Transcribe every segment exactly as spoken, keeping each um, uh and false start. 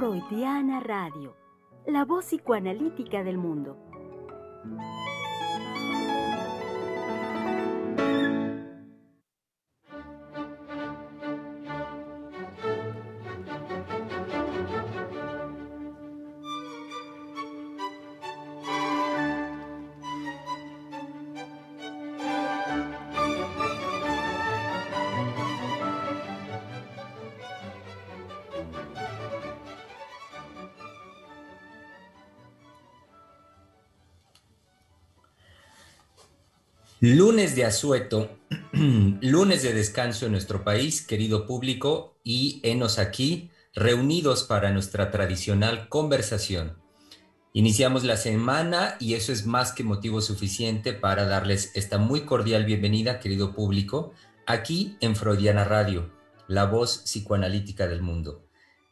Freudiana Radio, la voz psicoanalítica del mundo. Lunes de asueto, lunes de descanso en nuestro país, querido público, y henos aquí reunidos para nuestra tradicional conversación. Iniciamos la semana y eso es más que motivo suficiente para darles esta muy cordial bienvenida, querido público, aquí en Freudiana Radio, la voz psicoanalítica del mundo.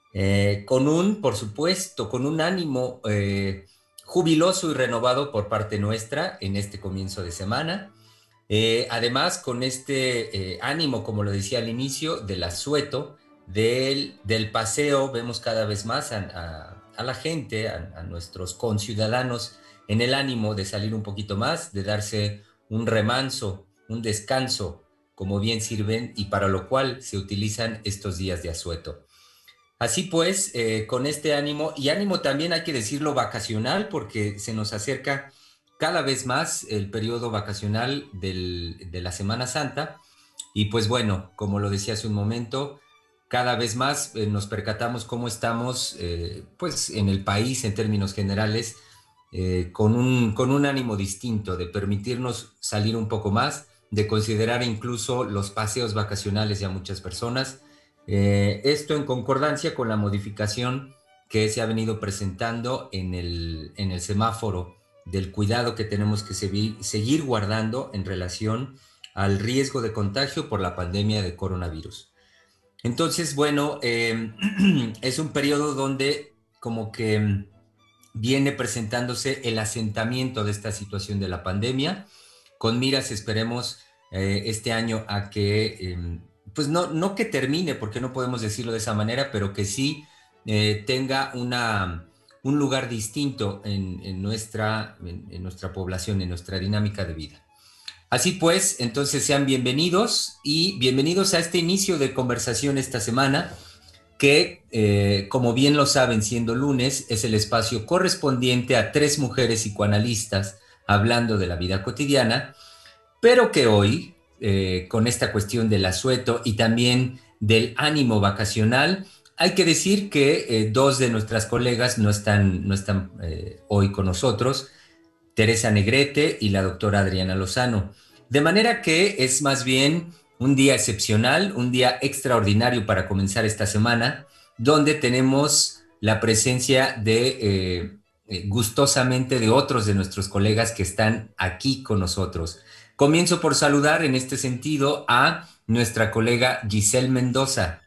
Eh, con un, por supuesto, con un ánimo eh, jubiloso y renovado por parte nuestra en este comienzo de semana. Eh, además, con este eh, ánimo, como lo decía al inicio, del asueto, del, del paseo, vemos cada vez más a, a, a la gente, a, a nuestros conciudadanos, en el ánimo de salir un poquito más, de darse un remanso, un descanso, como bien sirven y para lo cual se utilizan estos días de asueto. Así pues, eh, con este ánimo, y ánimo también hay que decirlo vacacional, porque se nos acerca cada vez más el periodo vacacional del, de la Semana Santa, y pues bueno, como lo decía hace un momento, cada vez más eh, nos percatamos cómo estamos eh, pues en el país en términos generales, eh, con un, con un ánimo distinto de permitirnos salir un poco más, de considerar incluso los paseos vacacionales ya muchas personas. Eh, esto en concordancia con la modificación que se ha venido presentando en el, en el semáforo del cuidado que tenemos que seguir, seguir guardando en relación al riesgo de contagio por la pandemia de coronavirus. Entonces, bueno, eh, es un periodo donde como que viene presentándose el asentamiento de esta situación de la pandemia, con miras, esperemos, eh, este año a que... Eh, pues no, no que termine, porque no podemos decirlo de esa manera, pero que sí eh, tenga una, un lugar distinto en, en, nuestra, en, en nuestra población, en nuestra dinámica de vida. Así pues, entonces sean bienvenidos y bienvenidos a este inicio de conversación esta semana, que, eh, como bien lo saben, siendo lunes, es el espacio correspondiente a tres mujeres psicoanalistas hablando de la vida cotidiana, pero que hoy, eh, con esta cuestión del asueto y también del ánimo vacacional, hay que decir que eh, dos de nuestras colegas no están, no están eh, hoy con nosotros, Teresa Negrete y la doctora Adriana Lozano. De manera que es más bien un día excepcional, un día extraordinario para comenzar esta semana, donde tenemos la presencia de, eh, eh, gustosamente, de otros de nuestros colegas que están aquí con nosotros. Comienzo por saludar en este sentido a nuestra colega Giselle Mendoza.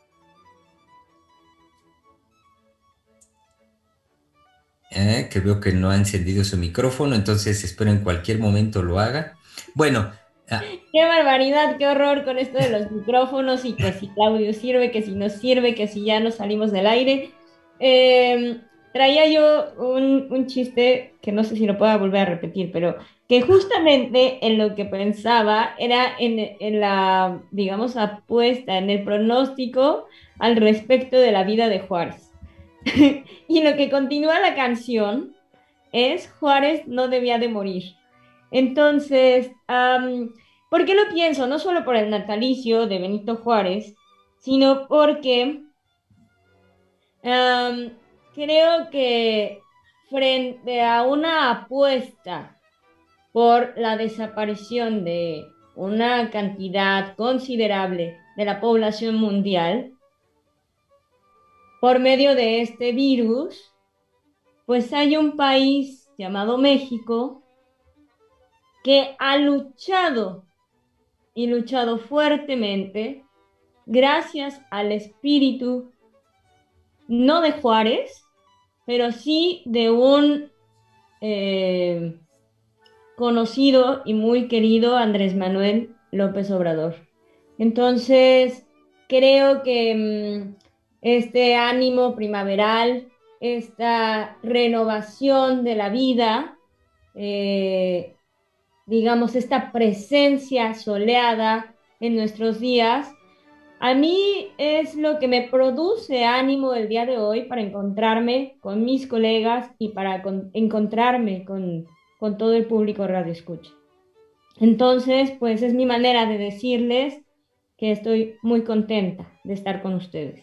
Eh, que veo que no ha encendido su micrófono, entonces espero en cualquier momento lo haga. Bueno. Ah, qué barbaridad, qué horror con esto de los micrófonos y que si Claudio sirve, que si no sirve, que si ya nos salimos del aire. Eh, traía yo un, un chiste que no sé si lo pueda volver a repetir, pero que justamente en lo que pensaba era en, en la, digamos, apuesta, en el pronóstico al respecto de la vida de Juárez. Y lo que continúa la canción es: Juárez no debía de morir. Entonces, um, ¿por qué lo pienso? No solo por el natalicio de Benito Juárez, sino porque um, creo que frente a una apuesta por la desaparición de una cantidad considerable de la población mundial por medio de este virus, pues hay un país llamado México que ha luchado y luchado fuertemente gracias al espíritu, no de Juárez, pero sí de un eh, conocido y muy querido Andrés Manuel López Obrador. Entonces, creo que mmm, este ánimo primaveral, esta renovación de la vida, eh, digamos, esta presencia soleada en nuestros días, a mí es lo que me produce ánimo el día de hoy para encontrarme con mis colegas y para con- encontrarme con, con todo el público Radio Escucha. Entonces, pues es mi manera de decirles que estoy muy contenta de estar con ustedes.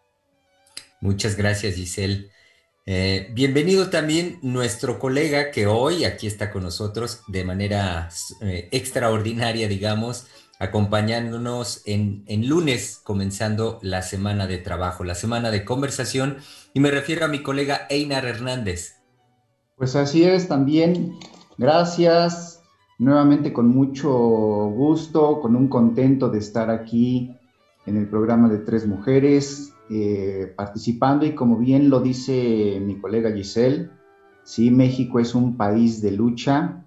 Muchas gracias, Giselle. Eh, bienvenido también nuestro colega que hoy aquí está con nosotros de manera eh, extraordinaria, digamos, acompañándonos en, en lunes, comenzando la semana de trabajo, la semana de conversación, y me refiero a mi colega Einar Hernández. Pues así es también. Gracias. Nuevamente con mucho gusto, con un contento de estar aquí en el programa de Tres Mujeres, eh, participando y como bien lo dice mi colega Giselle, sí, México es un país de lucha.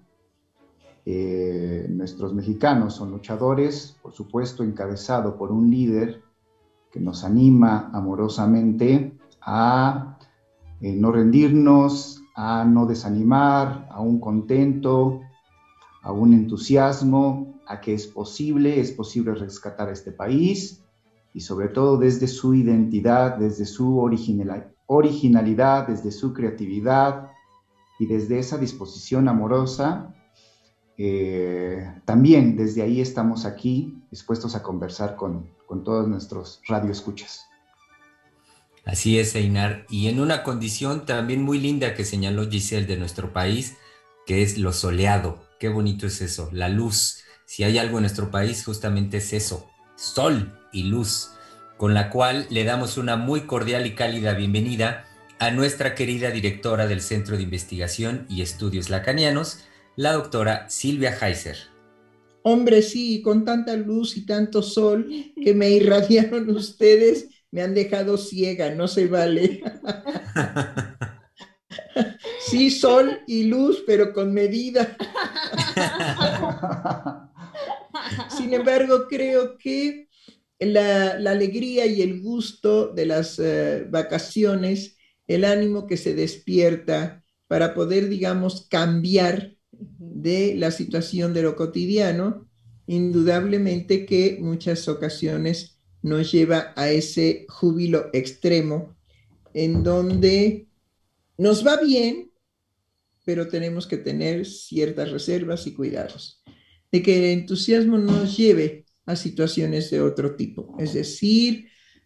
Eh, nuestros mexicanos son luchadores, por supuesto, encabezado por un líder que nos anima amorosamente a eh, no rendirnos, a no desanimar, a un contento, a un entusiasmo, a que es posible, es posible rescatar a este país y sobre todo desde su identidad, desde su original, originalidad, desde su creatividad y desde esa disposición amorosa. Eh, también desde ahí estamos aquí dispuestos a conversar con, con todos nuestros radioescuchas. Así es, Einar, y en una condición también muy linda que señaló Giselle de nuestro país, que es lo soleado. Qué bonito es eso, la luz. Si hay algo en nuestro país, justamente es eso, sol y luz, con la cual le damos una muy cordial y cálida bienvenida a nuestra querida directora del Centro de Investigación y Estudios Lacanianos, la doctora Silvia Heiser. Hombre, sí, con tanta luz y tanto sol que me irradiaron ustedes, me han dejado ciega, no se vale. Sí, sol y luz, pero con medida. Sin embargo, creo que la, la alegría y el gusto de las uh, vacaciones, el ánimo que se despierta para poder, digamos, cambiar de la situación de lo cotidiano, indudablemente que muchas ocasiones nos lleva a ese júbilo extremo en donde nos va bien, pero tenemos que tener ciertas reservas y cuidados, de que el entusiasmo nos lleve a situaciones de otro tipo, es decir,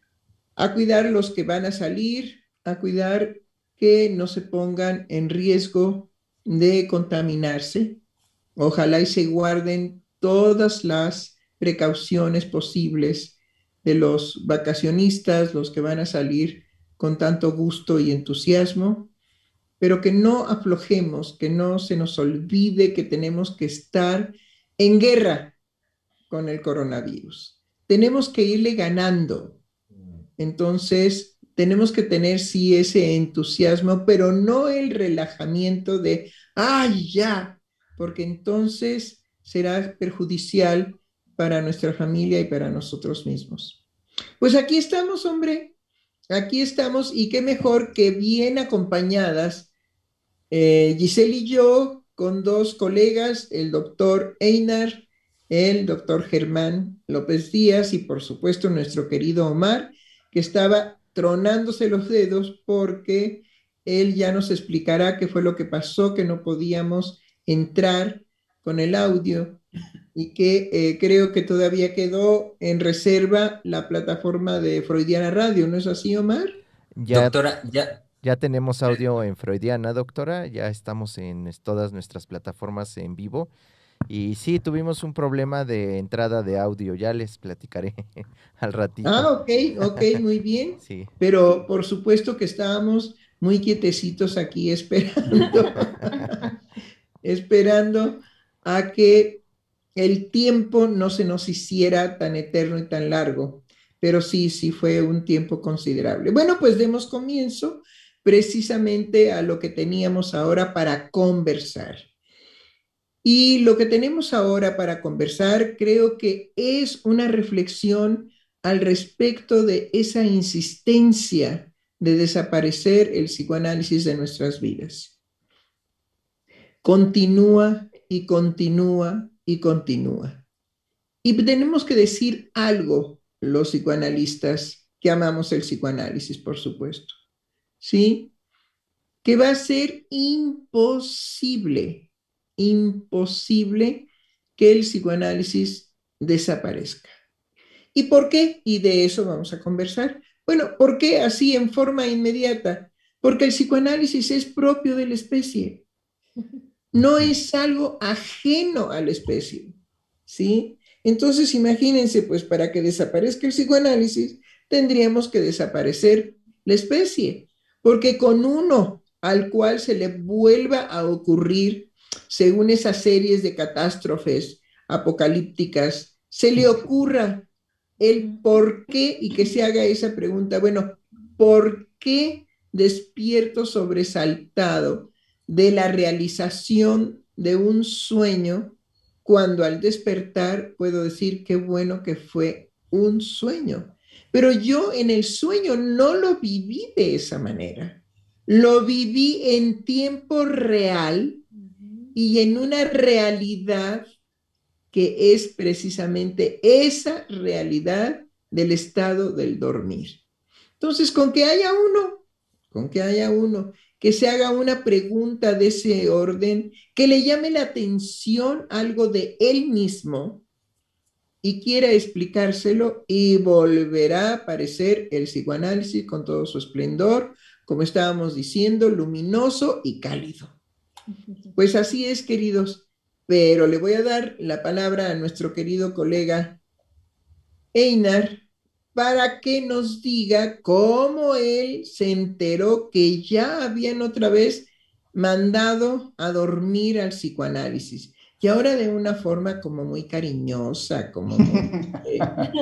a cuidar los que van a salir, a cuidar que no se pongan en riesgo de contaminarse. Ojalá y se guarden todas las precauciones posibles de los vacacionistas, los que van a salir con tanto gusto y entusiasmo, pero que no aflojemos, que no se nos olvide que tenemos que estar en guerra con el coronavirus. Tenemos que irle ganando. Entonces, tenemos que tener sí ese entusiasmo, pero no el relajamiento de, ¡ay, ya! Porque entonces será perjudicial para nuestra familia y para nosotros mismos. Pues aquí estamos, hombre, aquí estamos y qué mejor que bien acompañadas, eh, Giselle y yo, con dos colegas, el doctor Einar, el doctor Germán López Díaz y por supuesto nuestro querido Omar, que estaba tronándose los dedos porque él ya nos explicará qué fue lo que pasó, que no podíamos entrar con el audio y que eh, creo que todavía quedó en reserva la plataforma de Freudiana Radio, ¿no es así, Omar? Ya, Doctora, ya... ya tenemos audio en Freudiana, doctora, ya estamos en todas nuestras plataformas en vivo. Y sí, tuvimos un problema de entrada de audio, ya les platicaré al ratito. Ah, ok, ok, muy bien. Sí. Pero por supuesto que estábamos muy quietecitos aquí esperando, esperando a que el tiempo no se nos hiciera tan eterno y tan largo. Pero sí, sí fue un tiempo considerable. Bueno, pues demos comienzo precisamente a lo que teníamos ahora para conversar. Y lo que tenemos ahora para conversar creo que es una reflexión al respecto de esa insistencia de desaparecer el psicoanálisis de nuestras vidas. Continúa y continúa y continúa. Y tenemos que decir algo, los psicoanalistas, que amamos el psicoanálisis, por supuesto, ¿sí? Que va a ser imposible, imposible que el psicoanálisis desaparezca. ¿Y por qué? Y de eso vamos a conversar. Bueno, ¿por qué así en forma inmediata? Porque el psicoanálisis es propio de la especie. No es algo ajeno a la especie, ¿sí? Entonces, imagínense, pues para que desaparezca el psicoanálisis, tendríamos que desaparecer la especie, porque con uno al cual se le vuelva a ocurrir, según esas series de catástrofes apocalípticas, se le ocurra el por qué y que se haga esa pregunta, bueno, ¿por qué despierto sobresaltado de la realización de un sueño cuando al despertar puedo decir qué bueno que fue un sueño? Pero yo en el sueño no lo viví de esa manera. Lo viví en tiempo real y en una realidad que es precisamente esa realidad del estado del dormir. Entonces, con que haya uno, con que haya uno, que se haga una pregunta de ese orden, que le llame la atención algo de él mismo y quiera explicárselo, y volverá a aparecer el psicoanálisis con todo su esplendor, como estábamos diciendo, luminoso y cálido. Pues así es, queridos. Pero le voy a dar la palabra a nuestro querido colega Einar para que nos diga cómo él se enteró que ya habían otra vez mandado a dormir al psicoanálisis. Y ahora de una forma como muy cariñosa, como muy, eh,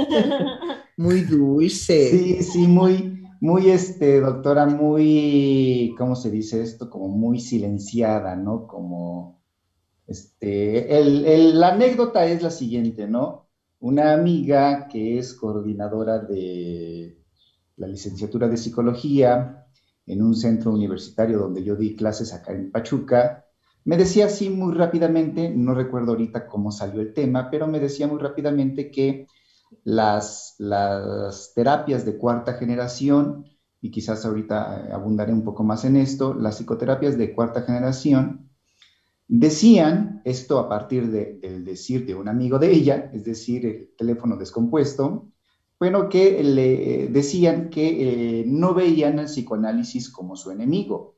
muy dulce. Sí, sí, muy, muy, este, doctora, muy, ¿cómo se dice esto? Como muy silenciada, ¿no? Como... Este, el, el, la anécdota es la siguiente, ¿no? Una amiga que es coordinadora de la licenciatura de psicología en un centro universitario donde yo di clases acá en Pachuca, me decía así muy rápidamente, no recuerdo ahorita cómo salió el tema, pero me decía muy rápidamente que las, las terapias de cuarta generación, y quizás ahorita abundaré un poco más en esto, las psicoterapias de cuarta generación, decían, esto a partir de, del decir de un amigo de ella, es decir, el teléfono descompuesto, bueno, que le decían que eh, no veían al psicoanálisis como su enemigo,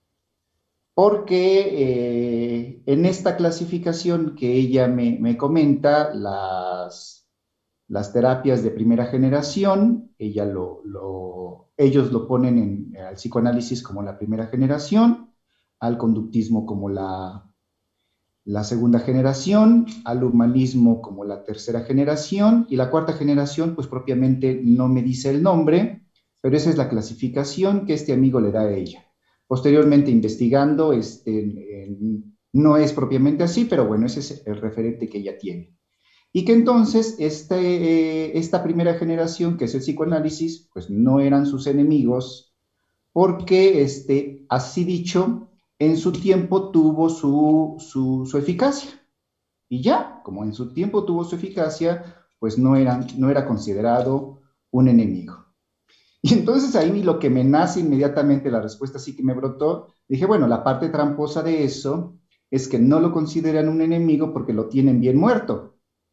porque eh, en esta clasificación que ella me, me comenta, las, las terapias de primera generación, ella lo, lo, ellos lo ponen en, al psicoanálisis como la primera generación, al conductismo como la la segunda generación, al humanismo como la tercera generación, y la cuarta generación, pues propiamente no me dice el nombre, pero esa es la clasificación que este amigo le da a ella. Posteriormente, investigando, este, eh, no es propiamente así, pero bueno, ese es el referente que ella tiene. Y que entonces este, eh, esta primera generación, que es el psicoanálisis, pues no eran sus enemigos, porque este, así dicho, en su tiempo tuvo su, su, su eficacia. Y ya, como en su tiempo tuvo su eficacia, pues no, eran, no era considerado un enemigo. Y entonces ahí lo que me nace inmediatamente, la respuesta sí que me brotó, dije, bueno, la parte tramposa de eso es que no lo consideran un enemigo porque lo tienen bien muerto.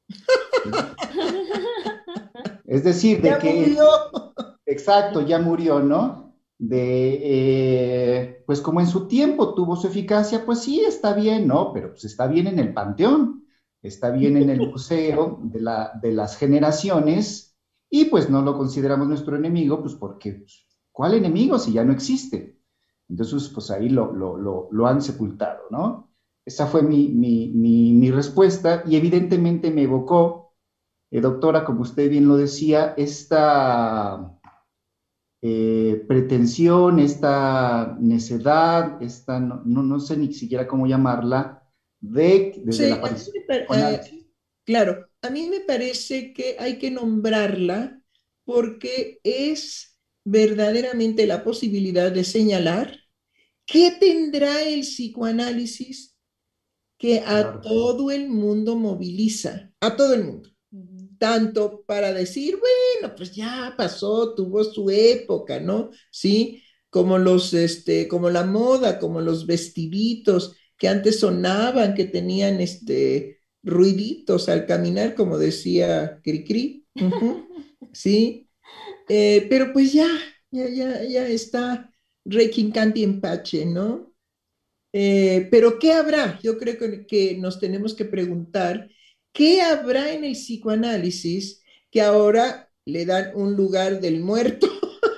Es decir, de ya que... Murió. Exacto, ya murió, ¿no? De, eh, pues como en su tiempo tuvo su eficacia, pues sí, está bien, ¿no? Pero pues está bien en el panteón, está bien en el museo de, la, de las generaciones, y pues no lo consideramos nuestro enemigo, pues porque, pues, ¿cuál enemigo si ya no existe? Entonces, pues ahí lo, lo, lo, lo han sepultado, ¿no? Esa fue mi, mi, mi, mi respuesta, y evidentemente me evocó, eh, doctora, como usted bien lo decía, esta... Eh, pretensión, esta necedad, esta, no, no, no sé ni siquiera cómo llamarla, de, desde Sí, la aparición. eh, claro, a mí me parece que hay que nombrarla porque es verdaderamente la posibilidad de señalar qué tendrá el psicoanálisis que a Claro. todo el mundo moviliza, a todo el mundo. Ujú. Tanto para decir, bueno, pues ya pasó, tuvo su época, ¿no? Sí, como los, este, como la moda, como los vestiditos que antes sonaban, que tenían, este, ruiditos al caminar, como decía Cricri, ujú, sí, eh, pero pues ya, ya, ya, ya está requincanti en pache, ¿no? Eh, pero ¿qué habrá? Yo creo que, que nos tenemos que preguntar, ¿qué habrá en el psicoanálisis que ahora le dan un lugar del muerto?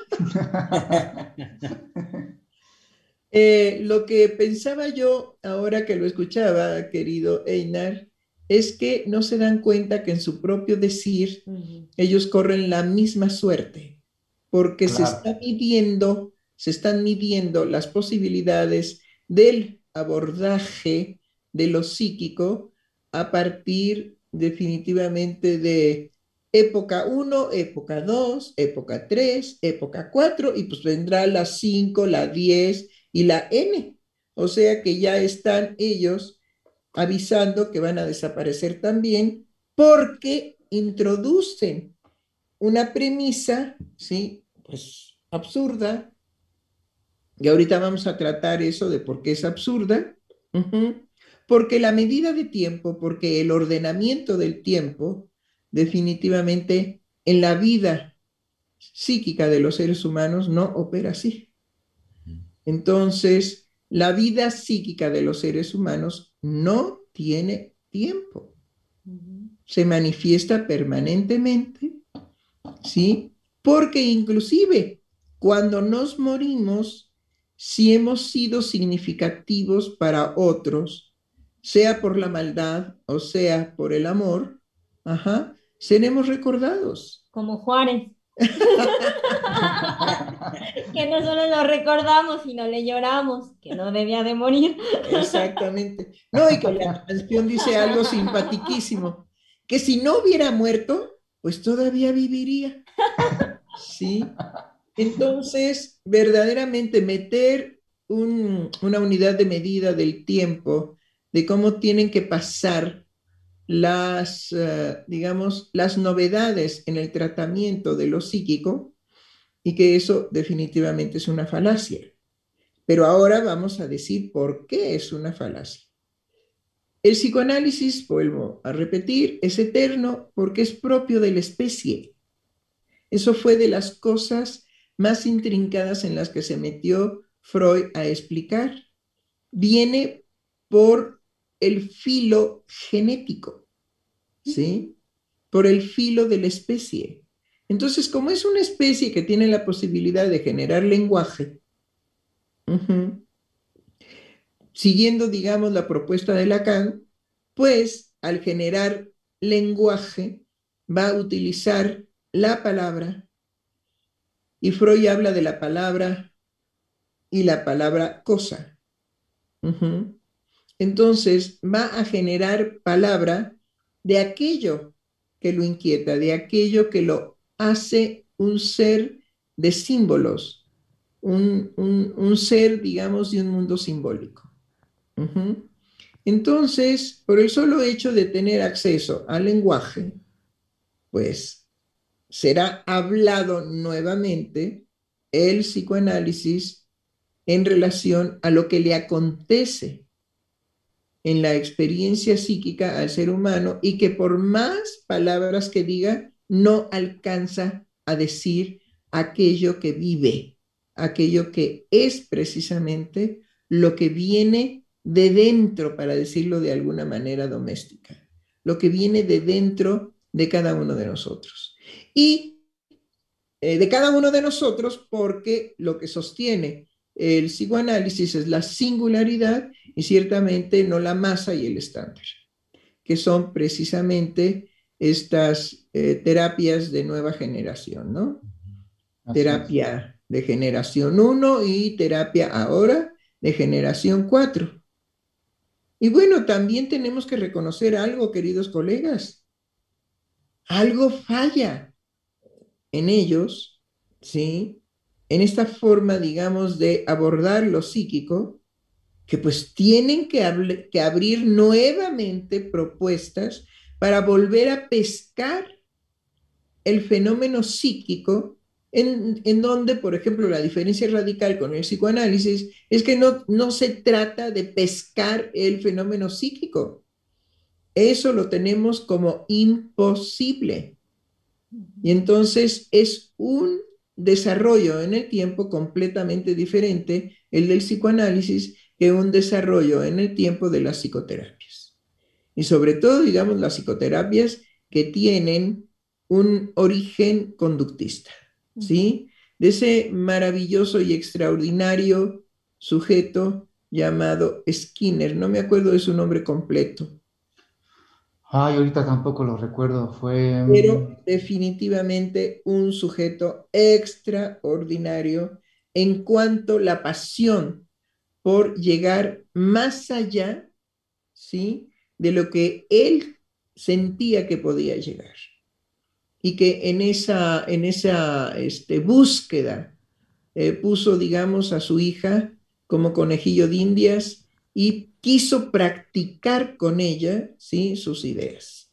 Eh, lo que pensaba yo ahora que lo escuchaba, querido Einar, es que no se dan cuenta que en su propio decir Ujú. ellos corren la misma suerte, porque se Claro. está midiendo, se están midiendo las posibilidades del abordaje de lo psíquico a partir definitivamente de época uno, época dos, época tres, época cuatro, y pues vendrá la cinco, la diez y la N. O sea que ya están ellos avisando que van a desaparecer también porque introducen una premisa, ¿sí? Pues absurda, y ahorita vamos a tratar eso de por qué es absurda, uh-huh. Porque la medida de tiempo, porque el ordenamiento del tiempo, definitivamente en la vida psíquica de los seres humanos no opera así. Entonces, la vida psíquica de los seres humanos no tiene tiempo, Ujú. se manifiesta permanentemente, ¿sí? Porque inclusive cuando nos morimos, si hemos sido significativos para otros, sea por la maldad o sea por el amor, ajá, seremos recordados. Como Juárez, que no solo lo recordamos, sino le lloramos, que no debía de morir. Exactamente. No, y que la canción dice algo simpatiquísimo, que si no hubiera muerto, pues todavía viviría, ¿sí? Entonces, verdaderamente meter un, una unidad de medida del tiempo, de cómo tienen que pasar las, uh, digamos, las novedades en el tratamiento de lo psíquico, y que eso definitivamente es una falacia. Pero ahora vamos a decir por qué es una falacia. El psicoanálisis, vuelvo a repetir, es eterno porque es propio de la especie. Eso fue de las cosas más intrincadas en las que se metió Freud a explicar. Viene por el filo genético, ¿sí? Por el filo de la especie. Entonces, como es una especie que tiene la posibilidad de generar lenguaje, uh-huh, siguiendo, digamos, la propuesta de Lacan, pues al generar lenguaje va a utilizar la palabra, y Freud habla de la palabra y la palabra cosa. Uh-huh. Entonces va a generar palabra de aquello que lo inquieta, de aquello que lo hace un ser de símbolos, un, un, un ser, digamos, de un mundo simbólico. Uh-huh. Entonces, por el solo hecho de tener acceso al lenguaje, pues será hablado nuevamente el psicoanálisis en relación a lo que le acontece en la experiencia psíquica al ser humano, y que por más palabras que diga, no alcanza a decir aquello que vive, aquello que es precisamente lo que viene de dentro, para decirlo de alguna manera doméstica, lo que viene de dentro de cada uno de nosotros. Y eh, de cada uno de nosotros, porque lo que sostiene el psicoanálisis es la singularidad y ciertamente no la masa y el estándar, que son precisamente estas eh, terapias de nueva generación, ¿no? Así Terapia es. De generación uno y terapia ahora de generación cuatro. Y bueno, también tenemos que reconocer algo, queridos colegas. Algo falla. en ellos, ¿sí? En esta forma, digamos, de abordar lo psíquico, que pues tienen que, hable- que abrir nuevamente propuestas para volver a pescar el fenómeno psíquico, en, en donde, por ejemplo, la diferencia radical con el psicoanálisis es que no, no se trata de pescar el fenómeno psíquico. Eso lo tenemos como imposible. Y entonces es un desarrollo en el tiempo completamente diferente el del psicoanálisis que un desarrollo en el tiempo de las psicoterapias. Y sobre todo, digamos, las psicoterapias que tienen un origen conductista, ¿sí? De ese maravilloso y extraordinario sujeto llamado Skinner. No me acuerdo de su nombre completo, Ay, ahorita tampoco lo recuerdo. Fue. pero mm, definitivamente un sujeto extraordinario en cuanto a la pasión por llegar más allá, ¿sí? De lo que él sentía que podía llegar. Y que en esa, en esa este, búsqueda eh, puso, digamos, a su hija como conejillo de indias y quiso practicar con ella, ¿sí? Sus ideas.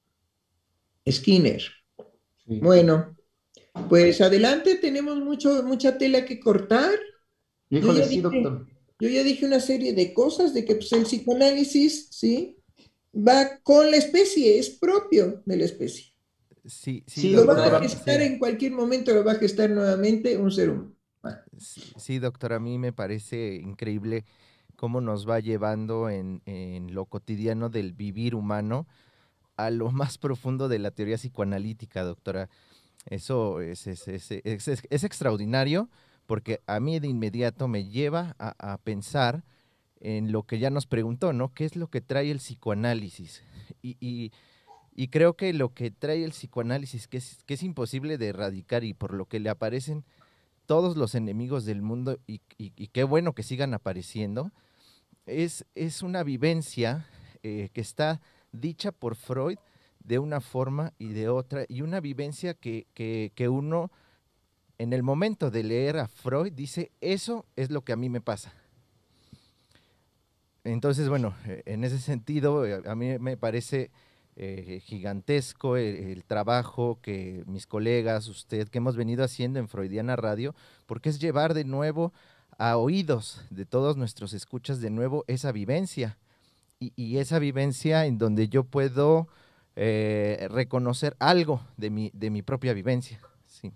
Skinner. Sí. Bueno, pues adelante, tenemos mucho, mucha tela que cortar. Yo Híjole, ya sí, dije, doctor. yo ya dije una serie de cosas de que pues, el psicoanálisis, ¿sí? Va con la especie, es propio de la especie. Sí, sí, Sí, Lo va a doctora, doctora. gestar sí. en cualquier momento, lo va a gestar nuevamente un ser humano. Sí, sí, doctor, a mí me parece increíble cómo nos va llevando en, en lo cotidiano del vivir humano a lo más profundo de la teoría psicoanalítica, doctora. Eso es, es, es, es, es- es extraordinario porque a mí de inmediato me lleva a, a pensar en lo que ya nos preguntó, ¿no? ¿Qué es lo que trae el psicoanálisis? Y, y- y creo que lo que trae el psicoanálisis, que es, que es imposible de erradicar y por lo que le aparecen todos los enemigos del mundo y, y- y qué bueno que sigan apareciendo, es, es una vivencia eh, que está dicha por Freud de una forma y de otra, y una vivencia que, que, que uno en el momento de leer a Freud dice, eso es lo que a mí me pasa. Entonces, bueno, eh, en ese sentido, eh, a mí me parece eh, gigantesco el, el trabajo que mis colegas, usted, que hemos venido haciendo en Freudiana Radio, porque es llevar de nuevo a oídos de todos nuestros escuchas de nuevo esa vivencia. Y, y esa vivencia en donde yo puedo eh, reconocer algo de mi, de mi propia vivencia. Sí.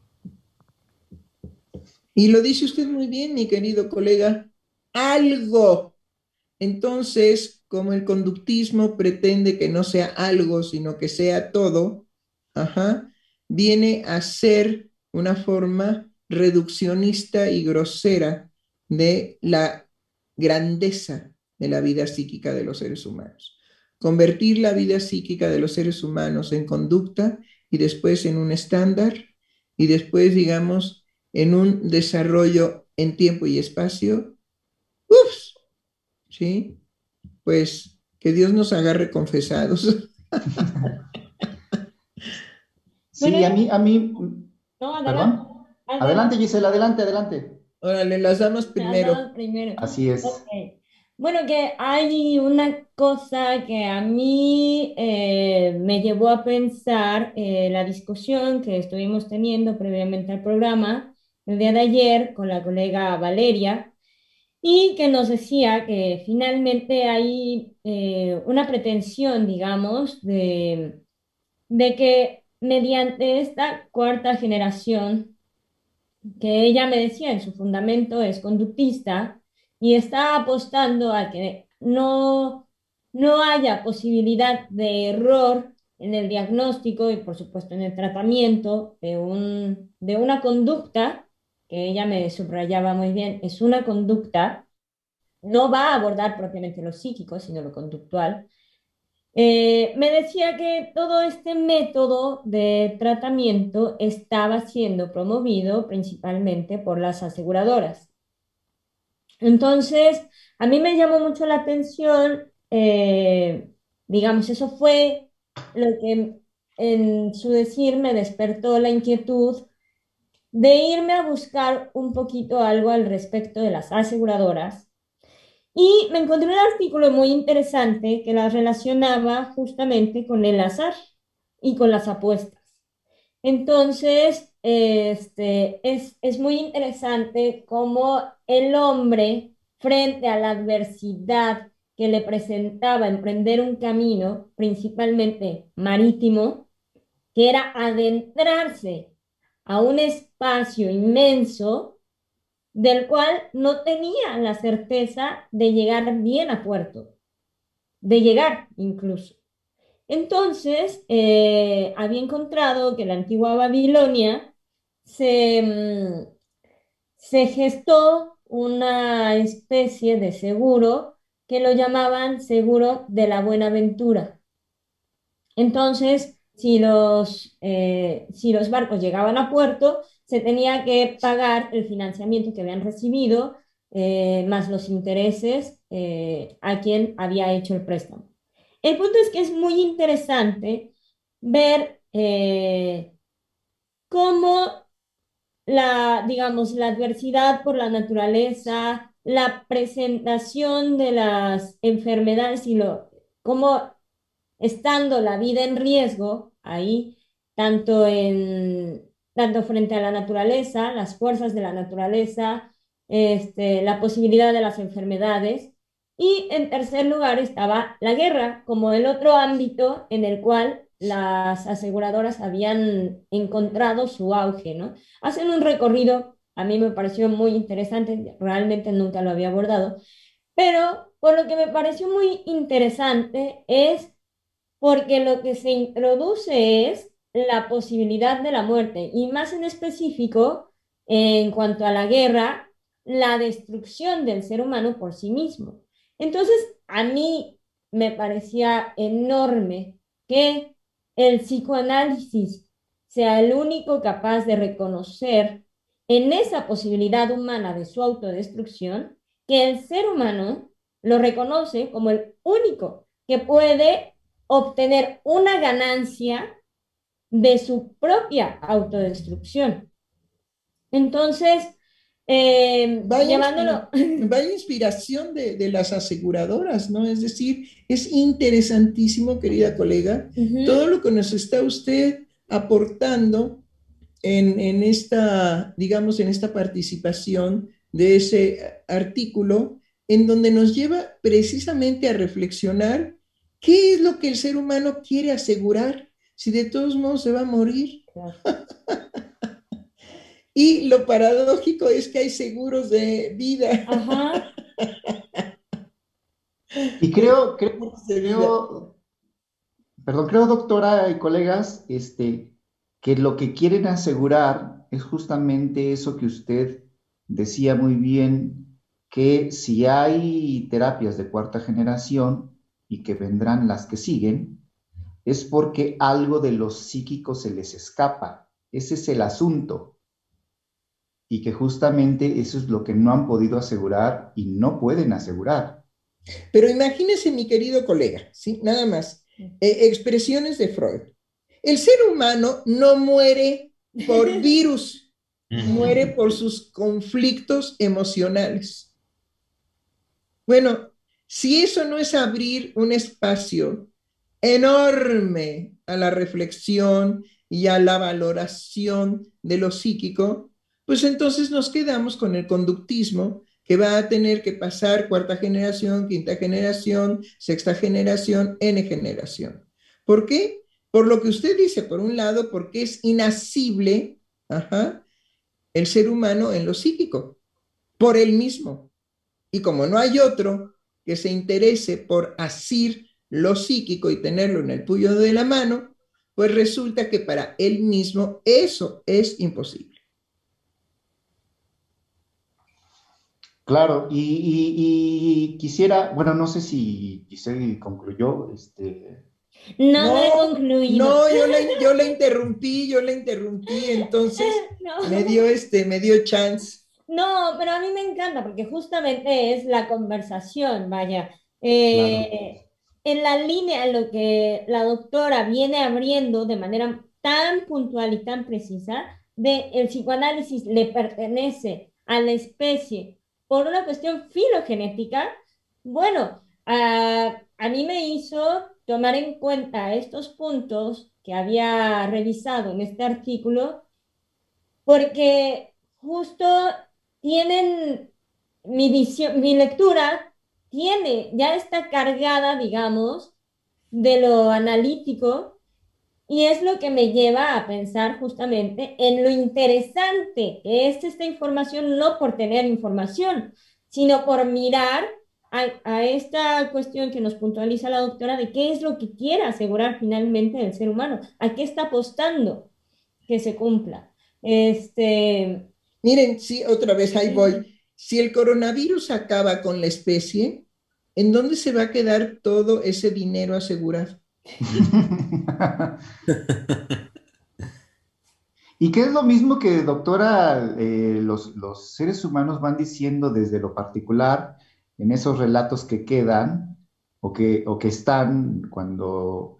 Y lo dice usted muy bien, mi querido colega, algo. Entonces, como el conductismo pretende que no sea algo, sino que sea todo, ajá, viene a ser una forma reduccionista y grosera de la grandeza de la vida psíquica de los seres humanos. Convertir la vida psíquica de los seres humanos en conducta y después en un estándar y después, digamos, en un desarrollo en tiempo y espacio. Ups, ¿sí? Pues que Dios nos agarre confesados. Bueno, Sí, a mí, a mí, no, adelante, perdón. adelante. Adelante, Gisela, adelante, adelante. Órale, las damas Las primero. damas primero. Así es. Ok. Bueno, que hay una cosa que a mí eh, me llevó a pensar eh, la discusión que estuvimos teniendo previamente al programa el día de ayer con la colega Valeria y que nos decía que finalmente hay eh, una pretensión, digamos, de, de que mediante esta cuarta generación que ella me decía en su fundamento es conductista y está apostando a que no, no haya posibilidad de error en el diagnóstico y por supuesto en el tratamiento de, un, de una conducta, que ella me subrayaba muy bien, es una conducta, no va a abordar propiamente lo psíquico, sino lo conductual. Eh, me decía que todo este método de tratamiento estaba siendo promovido principalmente por las aseguradoras. Entonces, a mí me llamó mucho la atención, eh, digamos, eso fue lo que en su decir me despertó la inquietud de irme a buscar un poquito algo al respecto de las aseguradoras y me encontré un artículo muy interesante que las relacionaba justamente con el azar y con las apuestas. Entonces, este, es, es muy interesante cómo el hombre, frente a la adversidad que le presentaba emprender un camino, principalmente marítimo, que era adentrarse a un espacio inmenso del cual no tenía la certeza de llegar bien a puerto, de llegar incluso. Entonces, eh, había encontrado que en la antigua Babilonia se, mm, se gestó una especie de seguro que lo llamaban seguro de la buena ventura. Entonces, si los, eh, si los barcos llegaban a puerto, se tenía que pagar el financiamiento que habían recibido, eh, más los intereses eh, a quien había hecho el préstamo. El punto es que es muy interesante ver eh, cómo la, digamos, la adversidad por la naturaleza, la presentación de las enfermedades y lo, cómo estando la vida en riesgo ahí, tanto, en, tanto frente a la naturaleza, las fuerzas de la naturaleza, este, la posibilidad de las enfermedades. Y en tercer lugar estaba la guerra, como el otro ámbito en el cual las aseguradoras habían encontrado su auge, ¿no? Hacen un recorrido, a mí me pareció muy interesante, realmente nunca lo había abordado, pero por lo que me pareció muy interesante es porque lo que se introduce es la posibilidad de la muerte y más en específico, en cuanto a la guerra, la destrucción del ser humano por sí mismo. Entonces, a mí me parecía enorme que el psicoanálisis sea el único capaz de reconocer en esa posibilidad humana de su autodestrucción, que el ser humano lo reconoce como el único que puede obtener una ganancia de su propia autodestrucción. Entonces, eh, Vaya, llevándolo... vaya inspiración de, de las aseguradoras, ¿no? Es decir, es interesantísimo, querida colega, Ujú. todo lo que nos está usted aportando en, en esta, digamos, en esta participación de ese artículo, en donde nos lleva precisamente a reflexionar qué es lo que el ser humano quiere asegurar, si de todos modos se va a morir. Claro. Y lo paradójico es que hay seguros de vida. Ajá. Y creo, creo, Seguros de vida. creo, perdón, creo, doctora y colegas, este, que lo que quieren asegurar es justamente eso que usted decía muy bien, que si hay terapias de cuarta generación y que vendrán las que siguen, es porque algo de lo psíquico se les escapa. Ese es el asunto. Y que justamente eso es lo que no han podido asegurar y no pueden asegurar. Pero imagínese, mi querido colega, ¿sí? Nada más, eh, expresiones de Freud. El ser humano no muere por virus, muere por sus conflictos emocionales. Bueno, si eso no es abrir un espacio enorme a la reflexión y a la valoración de lo psíquico, pues entonces nos quedamos con el conductismo que va a tener que pasar cuarta generación, quinta generación, sexta generación, n generación. ¿Por qué? Por lo que usted dice, por un lado, porque es inasible, ajá, el ser humano en lo psíquico, por él mismo. Y como no hay otro que se interese por asir lo psíquico y tenerlo en el puño de la mano, pues resulta que para él mismo eso es imposible. Claro, y, y- y quisiera, bueno, no sé si Giselle concluyó, este, No, no he No, concluido. no, yo la, yo la interrumpí, yo la interrumpí, entonces No. me dio este, me dio chance. No, pero a mí me encanta porque justamente es la conversación, vaya. claro. Eh, en la línea en lo que la doctora viene abriendo de manera tan puntual y tan precisa, de el psicoanálisis le pertenece a la especie por una cuestión filogenética, bueno, a, a mí me hizo tomar en cuenta estos puntos que había revisado en este artículo, porque justo tienen mi visión, mi lectura tiene, ya está cargada, digamos, de lo analítico, y es lo que me lleva a pensar justamente en lo interesante que es esta información, no por tener información, sino por mirar a, a esta cuestión que nos puntualiza la doctora de qué es lo que quiere asegurar finalmente el ser humano, a qué está apostando que se cumpla. Este, Miren, sí, otra vez ahí voy. Si el coronavirus acaba con la especie, ¿en dónde se va a quedar todo ese dinero asegurado? Y que es lo mismo que, doctora, eh, los, los seres humanos van diciendo desde lo particular en esos relatos que quedan o que, o que están cuando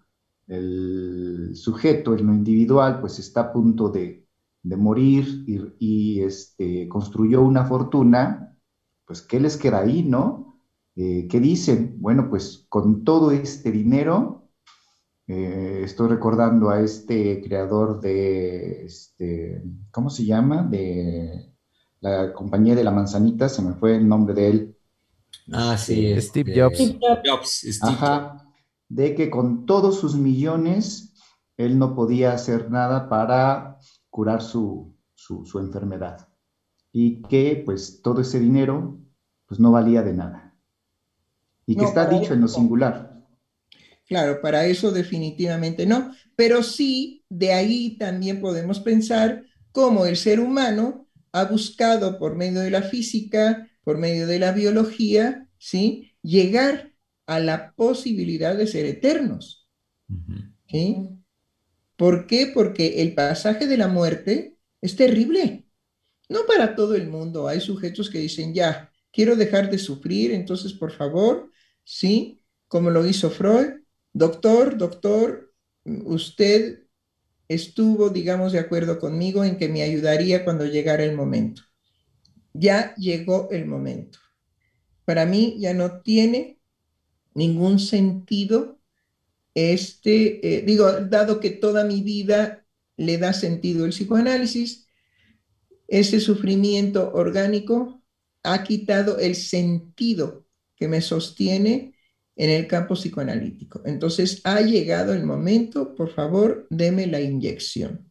el sujeto en lo individual pues está a punto de, de morir y, y, este, construyó una fortuna, pues ¿qué les queda ahí, no? Eh, ¿qué dicen? Bueno, pues con todo este dinero eh, estoy recordando a este creador de, este, ¿cómo se llama? De la compañía de la manzanita, se me fue el nombre de él. Ah, sí, Este, Steve este, Jobs. Jobs, Steve Jobs. ajá, de que con todos sus millones él no podía hacer nada para curar su, su, su enfermedad y que pues todo ese dinero pues no valía de nada y que No, está para dicho en lo eso, singular. claro, para eso definitivamente no. Pero sí, de ahí también podemos pensar cómo el ser humano ha buscado por medio de la física, por medio de la biología, ¿sí? Llegar a la posibilidad de ser eternos, Ujú. ¿sí? ¿Por qué? Porque el pasaje de la muerte es terrible. No para todo el mundo. Hay sujetos que dicen, ya, quiero dejar de sufrir, entonces por favor, sí, como lo hizo Freud, doctor, doctor, usted estuvo, digamos, de acuerdo conmigo en que me ayudaría cuando llegara el momento. Ya llegó el momento. Para mí ya no tiene ningún sentido este, eh, digo, dado que toda mi vida le da sentido el psicoanálisis, ese sufrimiento orgánico ha quitado el sentido que me sostiene en el campo psicoanalítico. Entonces ha llegado el momento, por favor, deme la inyección.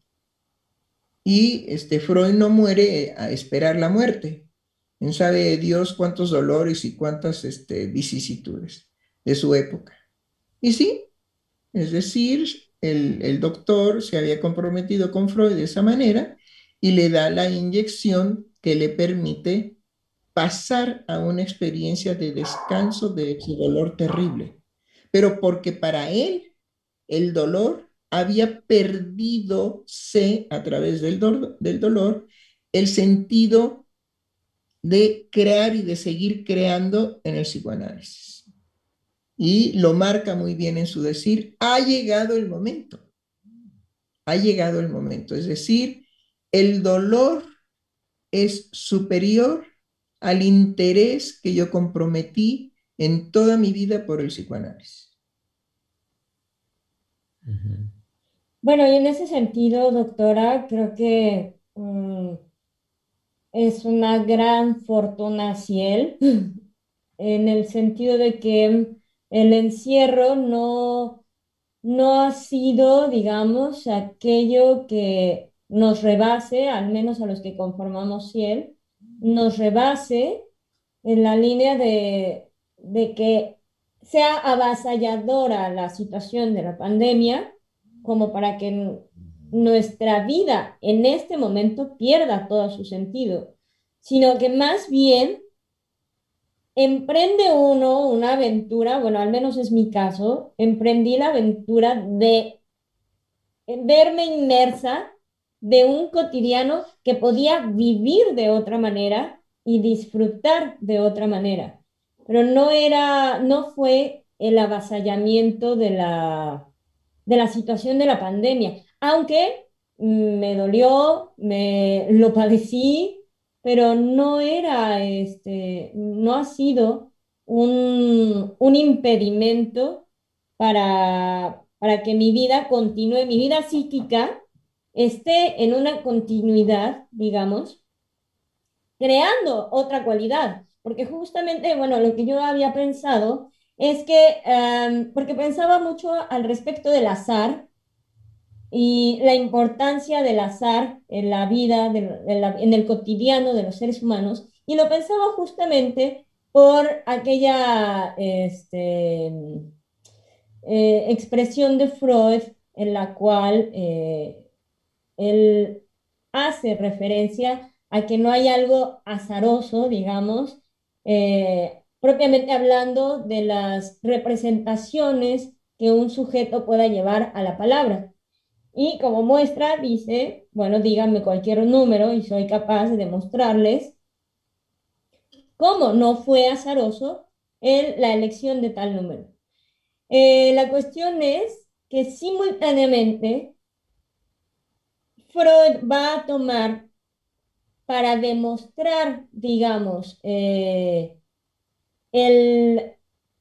Y este Freud no muere a esperar la muerte. No sabe Dios cuántos dolores y cuántas este, vicisitudes de su época. Y sí, es decir, el, el doctor se había comprometido con Freud de esa manera y le da la inyección que le permite pasar a una experiencia de descanso de ese dolor terrible. Pero porque para él el dolor había perdido, a través del, do del dolor, el sentido de crear y de seguir creando en el psicoanálisis. Y lo marca muy bien en su decir, ha llegado el momento, ha llegado el momento. Es decir, el dolor es superior al interés que yo comprometí en toda mi vida por el psicoanálisis. Ujú. bueno, y en ese sentido, doctora, creo que mm, es una gran fortuna Ciel, en el sentido de que el encierro no, no ha sido, digamos, aquello que nos rebase, al menos a los que conformamos Ciel, nos rebase en la línea de, de que sea avasalladora la situación de la pandemia, como para que n- nuestra vida en este momento pierda todo su sentido, sino que más bien emprende uno una aventura, bueno, al menos es mi caso, emprendí la aventura de verme inmersa de un cotidiano que podía vivir de otra manera y disfrutar de otra manera. Pero no era, no fue el avasallamiento de la, de la situación de la pandemia, aunque mm, me dolió, me lo padecí, pero no era, este, no ha sido un, un impedimento para, para que mi vida continúe, mi vida psíquica esté en una continuidad, digamos, creando otra cualidad. Porque justamente, bueno, lo que yo había pensado es que, um, porque pensaba mucho al respecto del azar y la importancia del azar en la vida, de, de la, en el cotidiano de los seres humanos, y lo pensaba justamente por aquella este, eh, expresión de Freud en la cual eh, él hace referencia a que no hay algo azaroso, digamos, eh, propiamente hablando de las representaciones que un sujeto pueda llevar a la palabra. Y como muestra dice, bueno, díganme cualquier número y soy capaz de demostrarles cómo no fue azaroso el, la elección de tal número. Eh, la cuestión es que simultáneamente Freud va a tomar para demostrar, digamos, eh, el,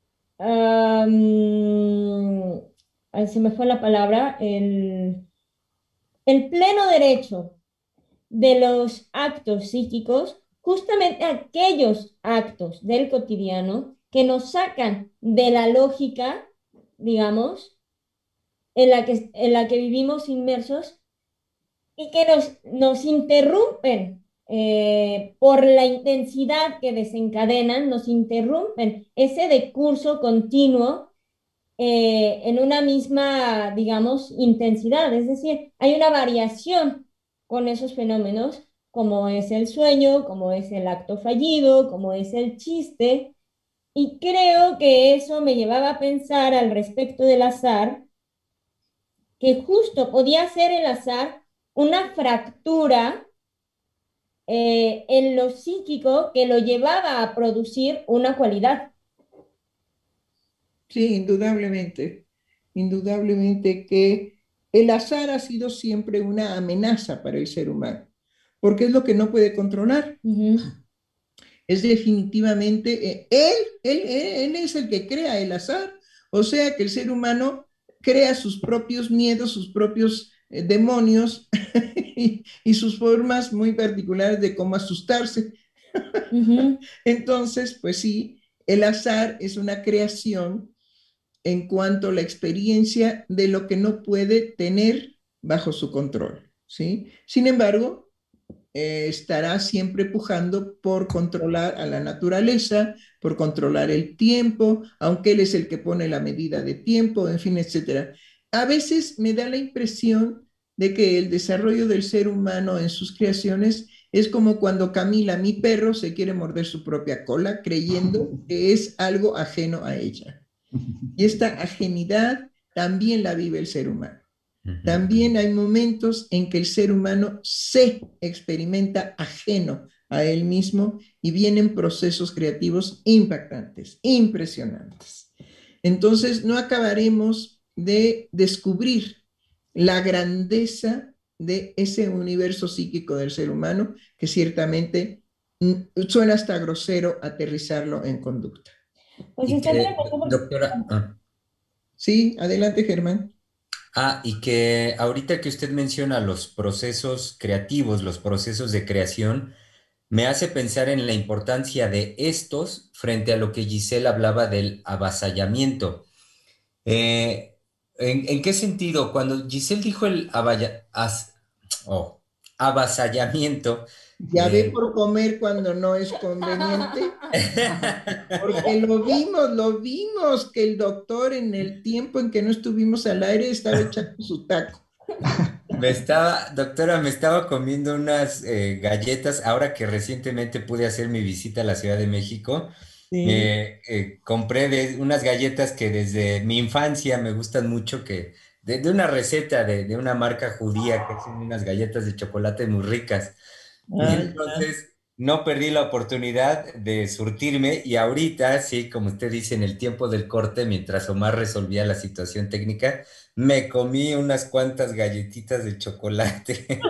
um, ay, se me fue la palabra, el, el pleno derecho de los actos psíquicos, justamente aquellos actos del cotidiano que nos sacan de la lógica, digamos, en la que, en la que vivimos inmersos y que nos, nos interrumpen eh, por la intensidad que desencadenan, nos interrumpen ese decurso continuo eh, en una misma, digamos, intensidad. Es decir, hay una variación con esos fenómenos, como es el sueño, como es el acto fallido, como es el chiste. Y creo que eso me llevaba a pensar al respecto del azar, que justo podía ser el azar una fractura eh, en lo psíquico que lo llevaba a producir una cualidad. Sí, indudablemente, indudablemente que el azar ha sido siempre una amenaza para el ser humano, porque es lo que no puede controlar. Uh-huh. Es definitivamente, eh, él, él, él es el que crea el azar, o sea que el ser humano crea sus propios miedos, sus propios eh, demonios y, y sus formas muy particulares de cómo asustarse. Uh-huh. Entonces, pues sí, el azar es una creación en cuanto a la experiencia de lo que no puede tener bajo su control, ¿sí? Sin embargo, eh, estará siempre pujando por controlar a la naturaleza, por controlar el tiempo, aunque él es el que pone la medida de tiempo, en fin, etcétera. A veces me da la impresión de que el desarrollo del ser humano en sus creaciones es como cuando Camila, mi perro, se quiere morder su propia cola creyendo que es algo ajeno a ella. Y esta ajenidad también la vive el ser humano. También hay momentos en que el ser humano se experimenta ajeno a él mismo y vienen procesos creativos impactantes, impresionantes. Entonces no acabaremos de descubrir la grandeza de ese universo psíquico del ser humano que ciertamente suena hasta grosero aterrizarlo en conducta. Pues y está que, bien, doctora, ah. Sí, adelante, Germán. Ah, y que ahorita que usted menciona los procesos creativos, los procesos de creación, me hace pensar en la importancia de estos frente a lo que Giselle hablaba del avasallamiento. Eh, ¿en, en qué sentido? Cuando Giselle dijo el avalla- as- oh, avasallamiento, Ya ve eh, por comer cuando no es conveniente. Porque lo vimos, lo vimos, que el doctor en el tiempo en que no estuvimos al aire estaba echando su taco. me estaba, doctora, me estaba comiendo unas eh, galletas ahora que recientemente pude hacer mi visita a la Ciudad de México. Sí. Eh, eh, compré de unas galletas que desde mi infancia me gustan mucho, que de, de una receta de, de una marca judía que hacen unas galletas de chocolate muy ricas. Y Ah, ya. entonces no perdí la oportunidad de surtirme y ahorita, sí, como usted dice, en el tiempo del corte, mientras Omar resolvía la situación técnica, me comí unas cuantas galletitas de chocolate.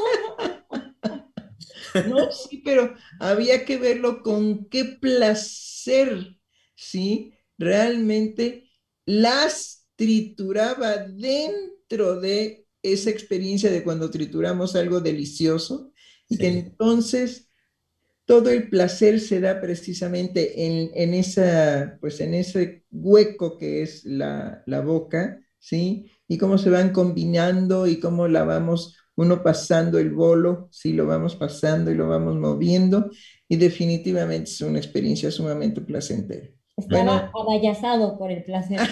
No, sí, pero había que verlo con qué placer, ¿sí? Realmente las trituraba dentro de esa experiencia de cuando trituramos algo delicioso y que Sí, entonces todo el placer se da precisamente en, en esa, pues en ese hueco que es la, la boca, ¿sí? Y cómo se van combinando y cómo la vamos, uno pasando el bolo, sí, lo vamos pasando y lo vamos moviendo, y definitivamente es una experiencia sumamente placentera. Estaba Bueno, abayazado por el placer.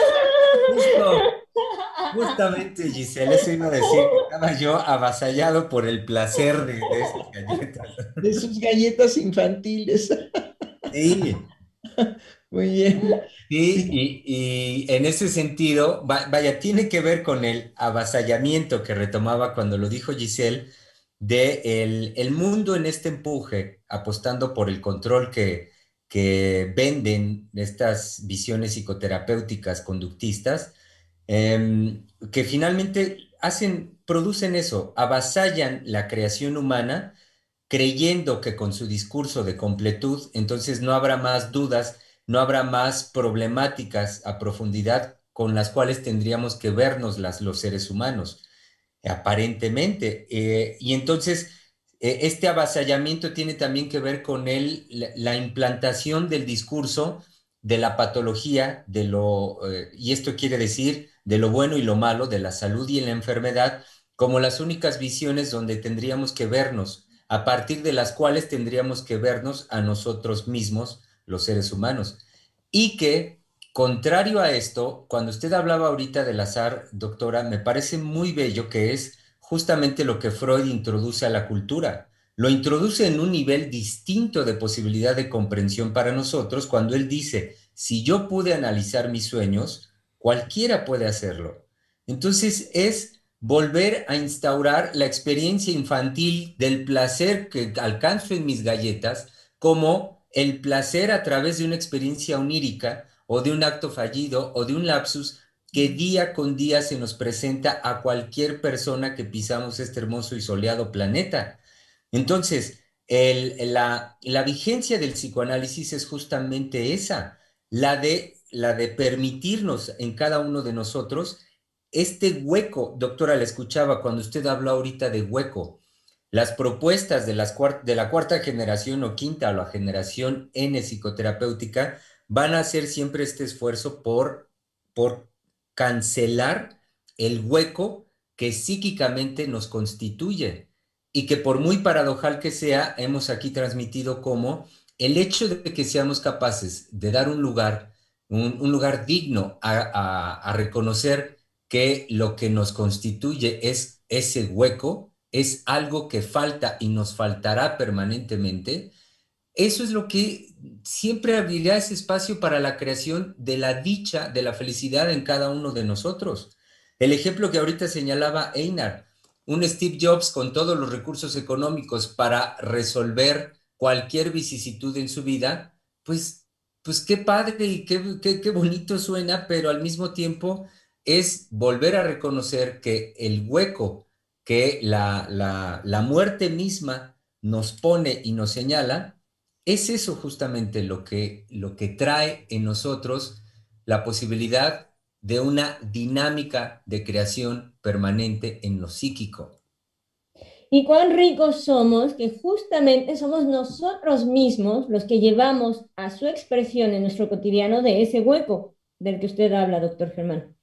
justo, justamente, Giselle, eso iba a decir que estaba yo avasallado por el placer de, de esas galletas. de sus galletas infantiles. Sí. Muy bien. Sí, y, y en ese sentido, va- vaya, tiene que ver con el avasallamiento que retomaba cuando lo dijo Giselle, de el, el mundo en este empuje, apostando por el control que, que venden estas visiones psicoterapéuticas conductistas, em, que finalmente hacen, producen eso, avasallan la creación humana, creyendo que con su discurso de completud, entonces no habrá más dudas, no habrá más problemáticas a profundidad con las cuales tendríamos que vernos las, los seres humanos, aparentemente. Eh, y entonces, eh, este avasallamiento tiene también que ver con el, la, la implantación del discurso de la patología, de lo, eh, y esto quiere decir de lo bueno y lo malo, de la salud y la enfermedad, como las únicas visiones donde tendríamos que vernos, a partir de las cuales tendríamos que vernos a nosotros mismos, los seres humanos. Y que, contrario a esto, cuando usted hablaba ahorita del azar, doctora, me parece muy bello que es justamente lo que Freud introduce a la cultura. Lo introduce en un nivel distinto de posibilidad de comprensión para nosotros cuando él dice, si yo pude analizar mis sueños, cualquiera puede hacerlo. Entonces es volver a instaurar la experiencia infantil del placer que alcanzo en mis galletas como el placer a través de una experiencia onírica o de un acto fallido o de un lapsus que día con día se nos presenta a cualquier persona que pisamos este hermoso y soleado planeta. Entonces, el- la, la vigencia del psicoanálisis es justamente esa, la de, la de permitirnos en cada uno de nosotros este hueco. Doctora, le escuchaba cuando usted habló ahorita de hueco. Las propuestas de, las cuar- de la cuarta generación o quinta o la generación N psicoterapéutica van a hacer siempre este esfuerzo por, por cancelar el hueco que psíquicamente nos constituye y que por muy paradojal que sea, hemos aquí transmitido como el hecho de que seamos capaces de dar un lugar, un, un lugar digno a, a, a reconocer que lo que nos constituye es ese hueco, es algo que falta y nos faltará permanentemente. Eso es lo que siempre abrirá ese espacio para la creación de la dicha, de la felicidad en cada uno de nosotros. El ejemplo que ahorita señalaba Einar, un Steve Jobs con todos los recursos económicos para resolver cualquier vicisitud en su vida, pues, pues qué padre y qué, qué, qué bonito suena, pero al mismo tiempo es volver a reconocer que el hueco que la, la, la muerte misma nos pone y nos señala, es eso justamente lo que, lo que trae en nosotros la posibilidad de una dinámica de creación permanente en lo psíquico. Y cuán ricos somos que justamente somos nosotros mismos los que llevamos a su expresión en nuestro cotidiano de ese hueco del que usted habla, doctor Germán.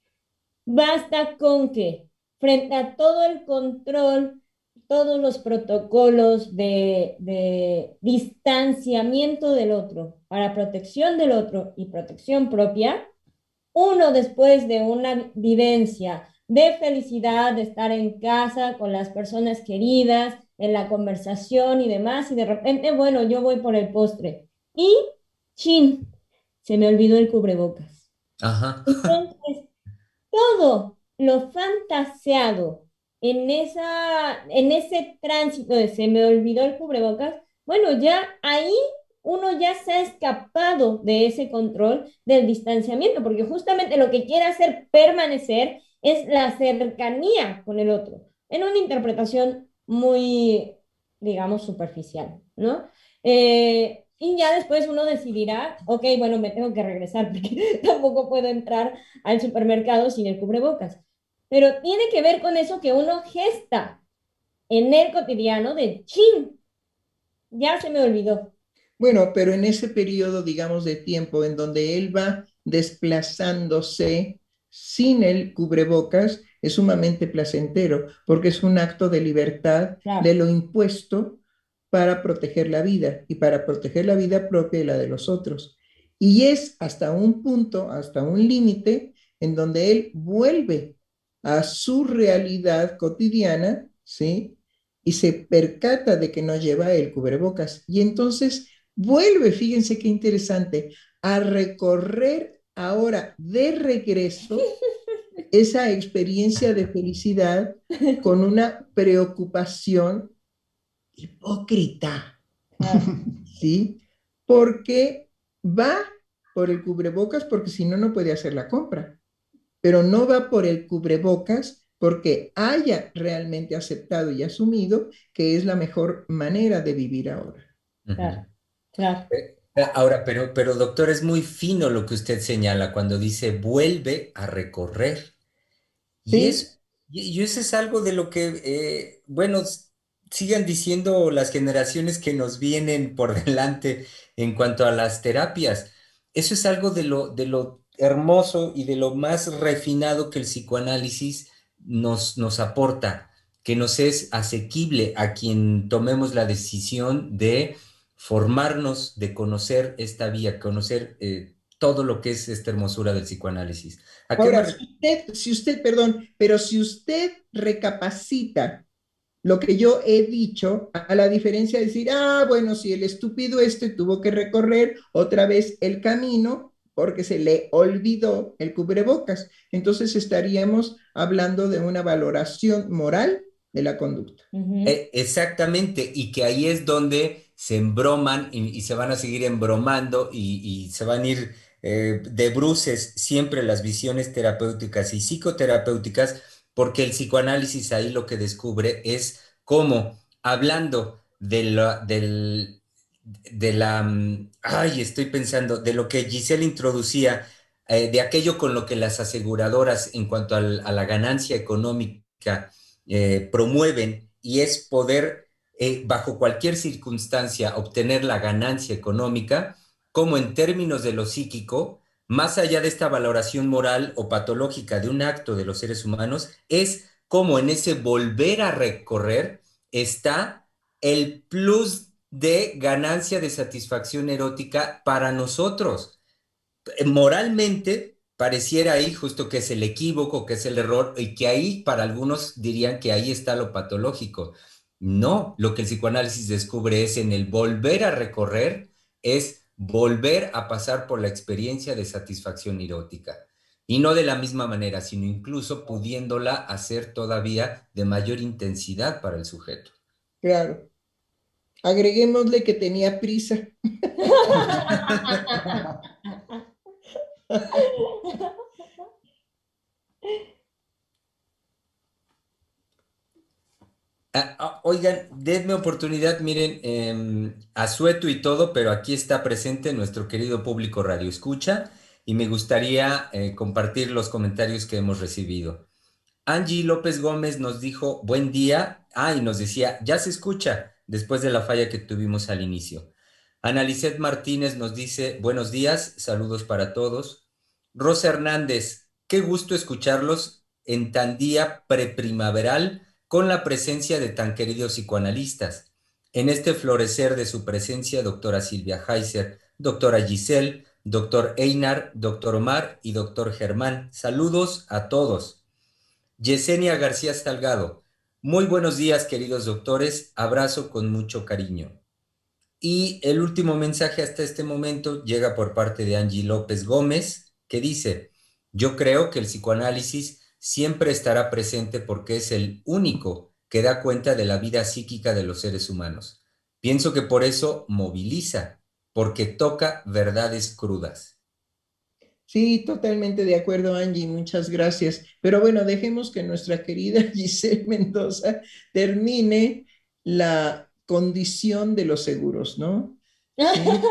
Basta con que, frente a todo el control, todos los protocolos de, de distanciamiento del otro para protección del otro y protección propia, uno después de una vivencia de felicidad, de estar en casa con las personas queridas, en la conversación y demás, y de repente, bueno, yo voy por el postre. Y, chin, se me olvidó el cubrebocas. Ajá. Entonces, todo lo fantaseado en, esa, en ese tránsito de se me olvidó el cubrebocas, bueno, ya ahí uno ya se ha escapado de ese control del distanciamiento, porque justamente lo que quiere hacer permanecer es la cercanía con el otro, en una interpretación muy, digamos, superficial, ¿no? Eh, y ya después uno decidirá, ok, bueno, me tengo que regresar porque tampoco puedo entrar al supermercado sin el cubrebocas. Pero tiene que ver con eso que uno gesta en el cotidiano de chin, ya se me olvidó. Bueno, pero en ese periodo, digamos, de tiempo en donde él va desplazándose sin el cubrebocas, es sumamente placentero, porque es un acto de libertad de Claro, lo impuesto para proteger la vida y para proteger la vida propia y la de los otros. Y es hasta un punto, hasta un límite, en donde él vuelve a su realidad cotidiana, ¿sí? Y se percata de que no lleva el cubrebocas. Y entonces vuelve, fíjense qué interesante, a recorrer ahora de regreso esa experiencia de felicidad con una preocupación hipócrita, claro. ¿sí? Porque va por el cubrebocas porque si no, no puede hacer la compra, pero no va por el cubrebocas porque haya realmente aceptado y asumido que es la mejor manera de vivir ahora. Ujú. Claro, claro. Eh, Ahora, pero, pero doctor, es muy fino lo que usted señala cuando dice vuelve a recorrer. Y ¿Sí? eso, y y eso es algo de lo que, eh, bueno, s- sigan diciendo las generaciones que nos vienen por delante en cuanto a las terapias. Eso es algo de lo, de lo hermoso y de lo más refinado que el psicoanálisis nos, nos aporta, que nos es asequible a quien tomemos la decisión de formarnos, de conocer esta vía, conocer eh, todo lo que es esta hermosura del psicoanálisis. ¿A qué me Ahora, si refiero? usted, si usted, perdón, pero si usted recapacita lo que yo he dicho, a la diferencia de decir, ah, bueno, si el estúpido este tuvo que recorrer otra vez el camino porque se le olvidó el cubrebocas, entonces estaríamos hablando de una valoración moral de la conducta. Ujú. Eh, exactamente, y que ahí es donde se embroman y, y se van a seguir embromando y, y se van a ir eh, de bruces siempre las visiones terapéuticas y psicoterapéuticas, porque el psicoanálisis ahí lo que descubre es cómo, hablando de la, del, de la, mm, ay, estoy pensando, de lo que Giselle introducía, eh, de aquello con lo que las aseguradoras en cuanto al- a la ganancia económica eh, promueven y es poder, eh, bajo cualquier circunstancia, obtener la ganancia económica, como en términos de lo psíquico, más allá de esta valoración moral o patológica de un acto de los seres humanos, es como en ese volver a recorrer está el plus de ganancia de satisfacción erótica para nosotros eh, moralmente pareciera ahí justo que es el equívoco, que es el error, y que ahí para algunos dirían que ahí está lo patológico. No, lo que el psicoanálisis descubre es en el volver a recorrer, es volver a pasar por la experiencia de satisfacción erótica. Y no de la misma manera, sino incluso pudiéndola hacer todavía de mayor intensidad para el sujeto. Claro. Agreguémosle que tenía prisa. Ah, ah, oigan, denme oportunidad, miren, eh, asueto y todo, pero aquí está presente nuestro querido público Radio Escucha y me gustaría eh, compartir los comentarios que hemos recibido. Angie López Gómez nos dijo buen día, ah, y nos decía, ya se escucha después de la falla que tuvimos al inicio. Analicet Martínez nos dice buenos días, saludos para todos. Rosa Hernández, qué gusto escucharlos en tan día preprimaveral con la presencia de tan queridos psicoanalistas. En este florecer de su presencia, doctora Silvia Heiser, doctora Giselle, doctor Einar, doctor Omar y doctor Germán. Saludos a todos. Yesenia García Salgado, muy buenos días, queridos doctores, abrazo con mucho cariño. Y el último mensaje hasta este momento llega por parte de Angie López Gómez, que dice, yo creo que el psicoanálisis siempre estará presente porque es el único que da cuenta de la vida psíquica de los seres humanos. Pienso que por eso moviliza, porque toca verdades crudas. Sí, totalmente de acuerdo, Angie, muchas gracias. Pero bueno, dejemos que nuestra querida Giselle Mendoza termine la condición de los seguros, ¿no? ¿Sí?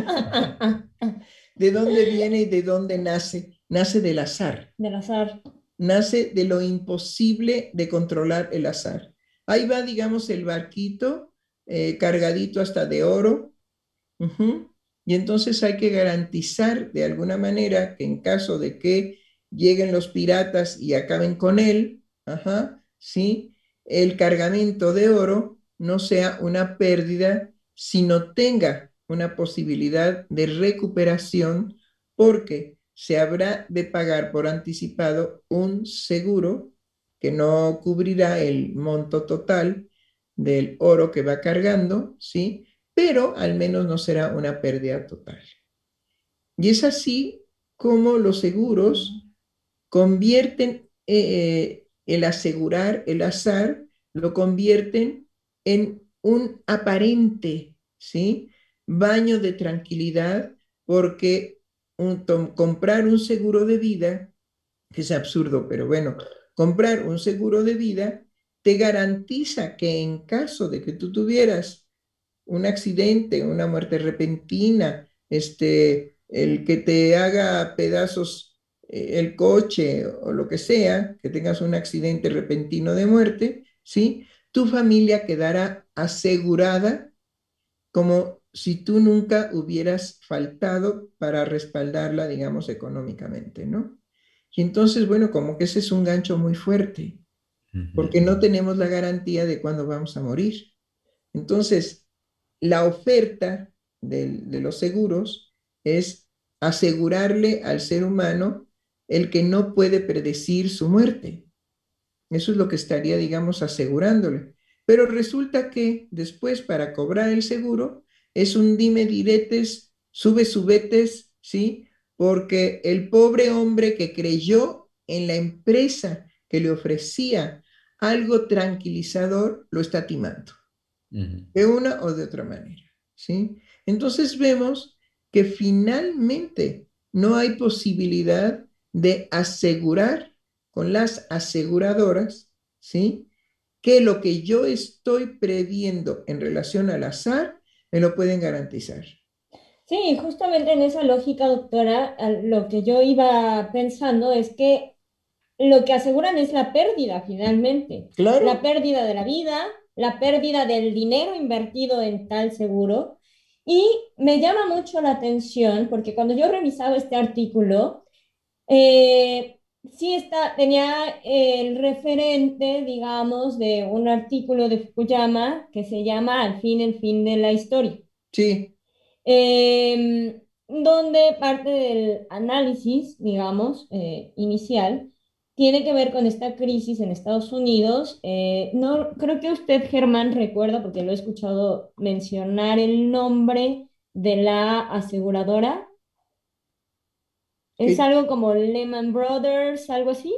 ¿De dónde viene y de dónde nace? Nace del azar. Del azar. Nace de lo imposible de controlar el azar. Ahí va, digamos, el barquito eh, cargadito hasta de oro. Uh-huh. Y entonces hay que garantizar de alguna manera que en caso de que lleguen los piratas y acaben con él, ajá, ¿sí? El cargamento de oro no sea una pérdida, sino tenga una posibilidad de recuperación porque se habrá de pagar por anticipado un seguro que no cubrirá el monto total del oro que va cargando, ¿sí? Pero al menos no será una pérdida total. Y es así como los seguros convierten eh, el asegurar, el azar, lo convierten en un aparente, ¿sí? Baño de tranquilidad, porque un, comprar un seguro de vida, que es absurdo, pero bueno, comprar un seguro de vida te garantiza que en caso de que tú tuvieras un accidente, una muerte repentina, este, el que te haga pedazos eh, el coche o lo que sea, que tengas un accidente repentino de muerte, ¿sí? Tu familia quedará asegurada como si tú nunca hubieras faltado para respaldarla, digamos, económicamente, ¿no? Y entonces, bueno, como que ese es un gancho muy fuerte, porque no tenemos la garantía de cuándo vamos a morir. Entonces, la oferta de, de los seguros es asegurarle al ser humano el que no puede predecir su muerte. Eso es lo que estaría, digamos, asegurándole. Pero resulta que después para cobrar el seguro es un dime diretes, sube subetes, ¿sí? Porque el pobre hombre que creyó en la empresa que le ofrecía algo tranquilizador lo está timando de una o de otra manera, ¿sí? Entonces vemos que finalmente no hay posibilidad de asegurar con las aseguradoras, ¿sí? Que lo que yo estoy previendo en relación al azar me lo pueden garantizar. Sí, justamente en esa lógica, doctora, lo que yo iba pensando es que lo que aseguran es la pérdida finalmente. Claro. La pérdida de la vida, la pérdida del dinero invertido en tal seguro. Y me llama mucho la atención porque cuando yo revisaba este artículo, eh, sí está, tenía el referente, digamos, de un artículo de Fukuyama que se llama Al fin, el fin de la historia. Sí. Eh, donde parte del análisis, digamos, eh, inicial, tiene que ver con esta crisis en Estados Unidos. Eh, no, creo que usted, Germán, recuerda, porque lo he escuchado mencionar el nombre de la aseguradora. ¿Es ¿Qué? algo como Lehman Brothers, algo así?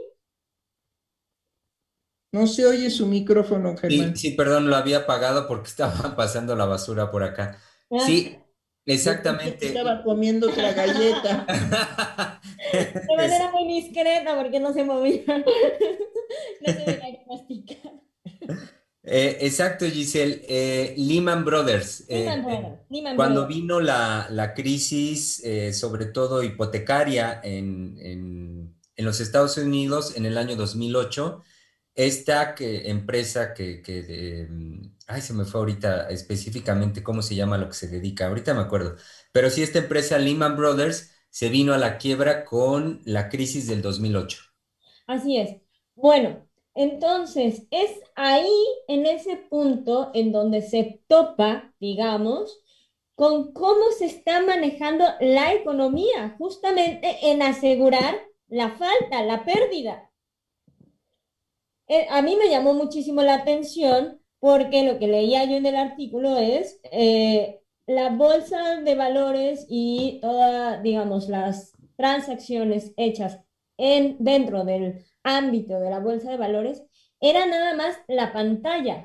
No se oye su micrófono, Germán. Sí, sí, perdón, lo había apagado porque estaba pasando la basura por acá. Ah, Sí, exactamente. Estaba comiendo otra galleta. de Es- manera muy discreta, porque no se movía. No se veía que masticar. eh, exacto, Giselle. Eh, Lehman Brothers. Lehman eh, eh, Brothers, Lehman cuando Brothers. vino la, la crisis, eh, sobre todo hipotecaria en, en- en los Estados Unidos en el año dos mil ocho, esta que- empresa que, que de- mm, ay, se me fue ahorita específicamente cómo se llama lo que se dedica, ahorita me acuerdo, pero sí, esta empresa Lehman Brothers se vino a la quiebra con la crisis del dos mil ocho. Así es. Bueno, entonces es ahí, en ese punto, en donde se topa, digamos, con cómo se está manejando la economía, justamente en asegurar la falta, la pérdida. Eh, a mí me llamó muchísimo la atención porque lo que leía yo en el artículo es eh, la bolsa de valores y todas, digamos, las transacciones hechas en, dentro del ámbito de la bolsa de valores era nada más la pantalla.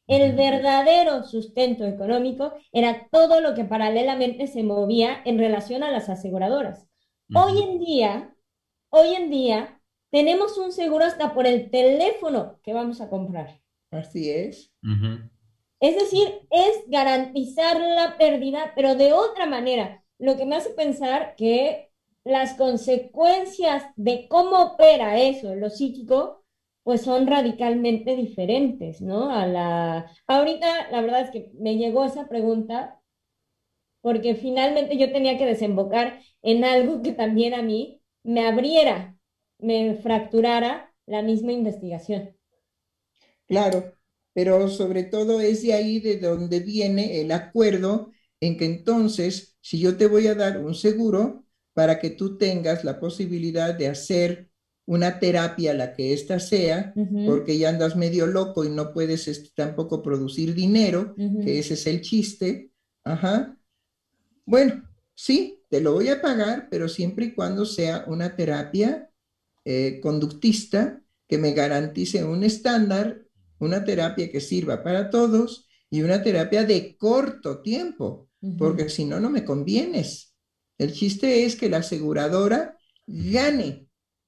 El verdadero sustento económico era todo lo que paralelamente se movía en relación a las aseguradoras. Hoy Ujú. en día, hoy en día, tenemos un seguro hasta por el teléfono que vamos a comprar. Así es. Ujú. Es decir, es garantizar la pérdida, pero de otra manera, lo que me hace pensar que las consecuencias de cómo opera eso, lo psíquico, pues son radicalmente diferentes, ¿no? A la... Ahorita, la verdad es que me llegó esa pregunta porque finalmente yo tenía que desembocar en algo que también a mí me abriera, me fracturara la misma investigación. Claro, pero sobre todo es de ahí de donde viene el acuerdo en que entonces, si yo te voy a dar un seguro para que tú tengas la posibilidad de hacer una terapia, la que ésta sea, Ujú, porque ya andas medio loco y no puedes este, tampoco producir dinero, que ujú, ese es el chiste, ajá. Bueno, sí, te lo voy a pagar, pero siempre y cuando sea una terapia eh, conductista que me garantice un estándar, una terapia que sirva para todos y una terapia de corto tiempo, ujú, porque si no, no me convienes. El chiste es que la aseguradora gane,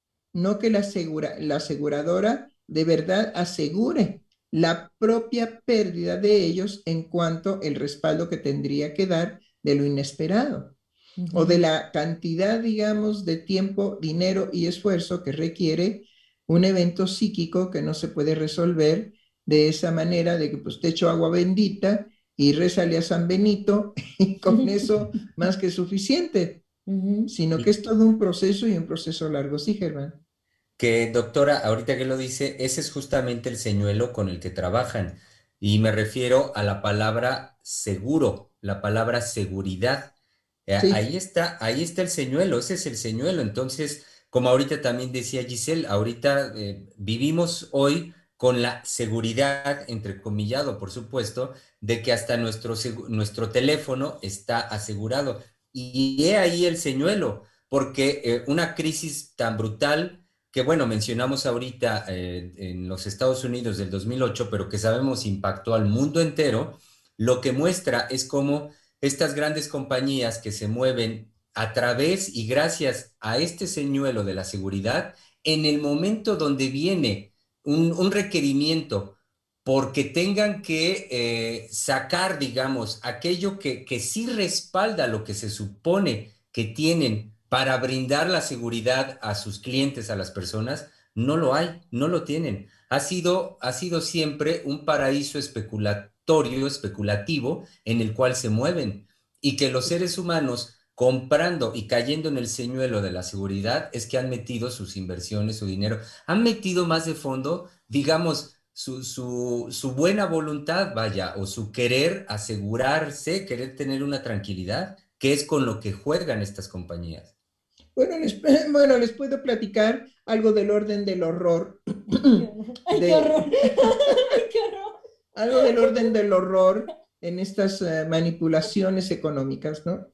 no que la, asegura, la aseguradora de verdad asegure la propia pérdida de ellos en cuanto el respaldo que tendría que dar de lo inesperado o de ujú. la cantidad, digamos, de tiempo, dinero y esfuerzo que requiere un evento psíquico que no se puede resolver de esa manera de que pues te echo agua bendita y rézale a San Benito y con eso más que suficiente, Ujú. sino que es todo un proceso y un proceso largo. Sí, Germán. Que doctora, ahorita que lo dice, ese es justamente el señuelo con el que trabajan. Y me refiero a la palabra seguro, la palabra seguridad. Eh, Sí, Ahí está, ahí está el señuelo, ese es el señuelo. Entonces, como ahorita también decía Giselle, ahorita eh, vivimos hoy con la seguridad, entrecomillado, por supuesto, de que hasta nuestro, segu- nuestro teléfono está asegurado. Y he ahí el señuelo, porque eh, una crisis tan brutal que bueno, mencionamos ahorita eh, en los Estados Unidos del dos mil ocho, pero que sabemos impactó al mundo entero, lo que muestra es cómo estas grandes compañías que se mueven a través y gracias a este señuelo de la seguridad, en el momento donde viene un, un requerimiento porque tengan que eh, sacar, digamos, aquello que, que sí respalda lo que se supone que tienen para brindar la seguridad a sus clientes, a las personas, no lo hay, no lo tienen. Ha sido, ha sido siempre un paraíso especulatorio, especulativo, en el cual se mueven y que los seres humanos comprando y cayendo en el señuelo de la seguridad es que han metido sus inversiones, su dinero, han metido más de fondo, digamos, su, su, su buena voluntad, vaya, o su querer asegurarse, querer tener una tranquilidad, que es con lo que juegan estas compañías. bueno les, bueno, les puedo platicar algo del orden del horror, Ay, qué horror. Ay, qué horror. de Ay, qué horror. algo del orden del horror en estas uh, manipulaciones económicas, ¿no?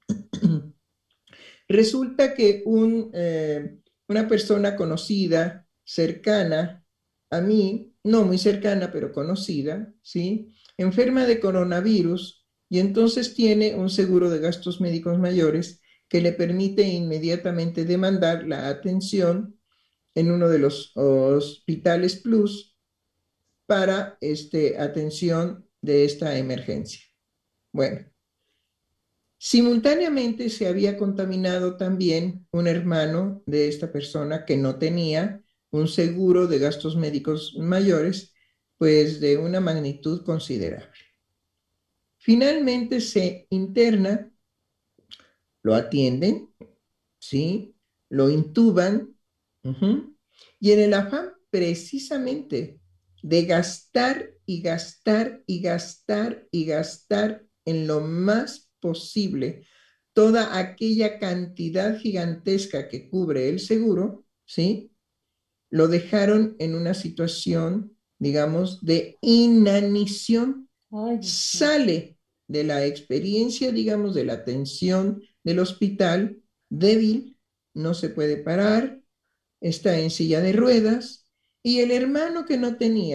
Resulta que un, eh, una persona conocida, cercana a mí, no muy cercana, pero conocida, ¿sí? Enferma de coronavirus y entonces tiene un seguro de gastos médicos mayores que le permite inmediatamente demandar la atención en uno de los hospitales Plus para este, atención de esta emergencia. Bueno, simultáneamente se había contaminado también un hermano de esta persona que no tenía un seguro de gastos médicos mayores, pues de una magnitud considerable. Finalmente se interna, lo atienden, ¿sí? Lo intuban, uh-huh, y en el afán precisamente de gastar y gastar y gastar y gastar en lo más posible toda aquella cantidad gigantesca que cubre el seguro, ¿sí? Lo dejaron en una situación, digamos, de inanición. Ay, Dios mío. Sale de la experiencia, digamos, de la atención del hospital débil, no se puede parar, está en silla de ruedas, y el hermano que no tenía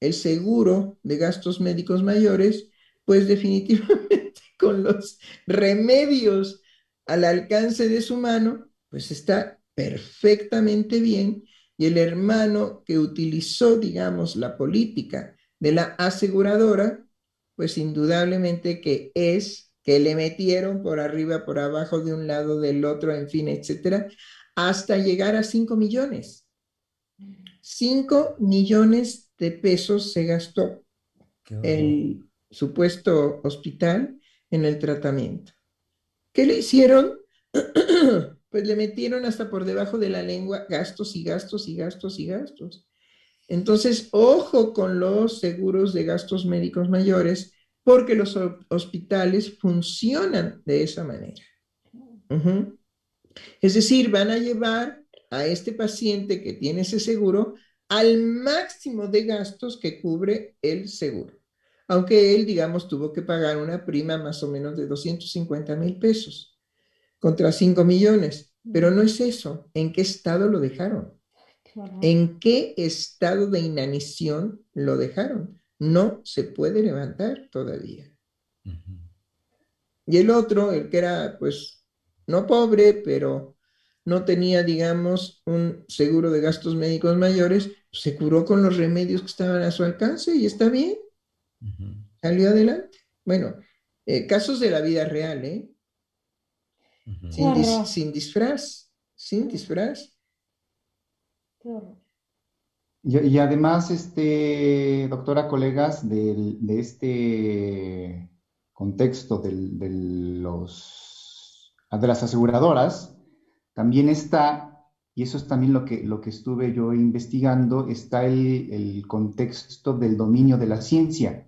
el seguro de gastos médicos mayores, pues definitivamente con los remedios al alcance de su mano, pues está perfectamente bien. Y el hermano que utilizó, digamos, la política de la aseguradora, pues indudablemente que es que le metieron por arriba, por abajo, de un lado, del otro, en fin, etcétera, hasta llegar a cinco millones. cinco millones de pesos se gastó el supuesto hospital en el tratamiento. ¿Qué le hicieron? Pues le metieron hasta por debajo de la lengua gastos y gastos y gastos y gastos. Entonces, ojo con los seguros de gastos médicos mayores, porque los hospitales funcionan de esa manera. Uh-huh. Es decir, van a llevar a este paciente que tiene ese seguro al máximo de gastos que cubre el seguro. Aunque él, digamos, tuvo que pagar una prima más o menos de doscientos cincuenta mil pesos contra cinco millones. Pero no es eso. ¿En qué estado lo dejaron? ¿En qué estado de inanición lo dejaron? No se puede levantar todavía. Uh-huh. Y el otro, el que era, pues, no pobre, pero no tenía, digamos, un seguro de gastos médicos mayores, pues, se curó con los remedios que estaban a su alcance y está bien. Uh-huh. Salió adelante. Bueno, eh, casos de la vida real, ¿eh? Uh-huh. Sin, dis- sin disfraz, sin disfraz. Y, y además, este, doctora, colegas, del, de este contexto del, de, los, de las aseguradoras, también está, y eso es también lo que, lo que estuve yo investigando, está el, el contexto del dominio de la ciencia.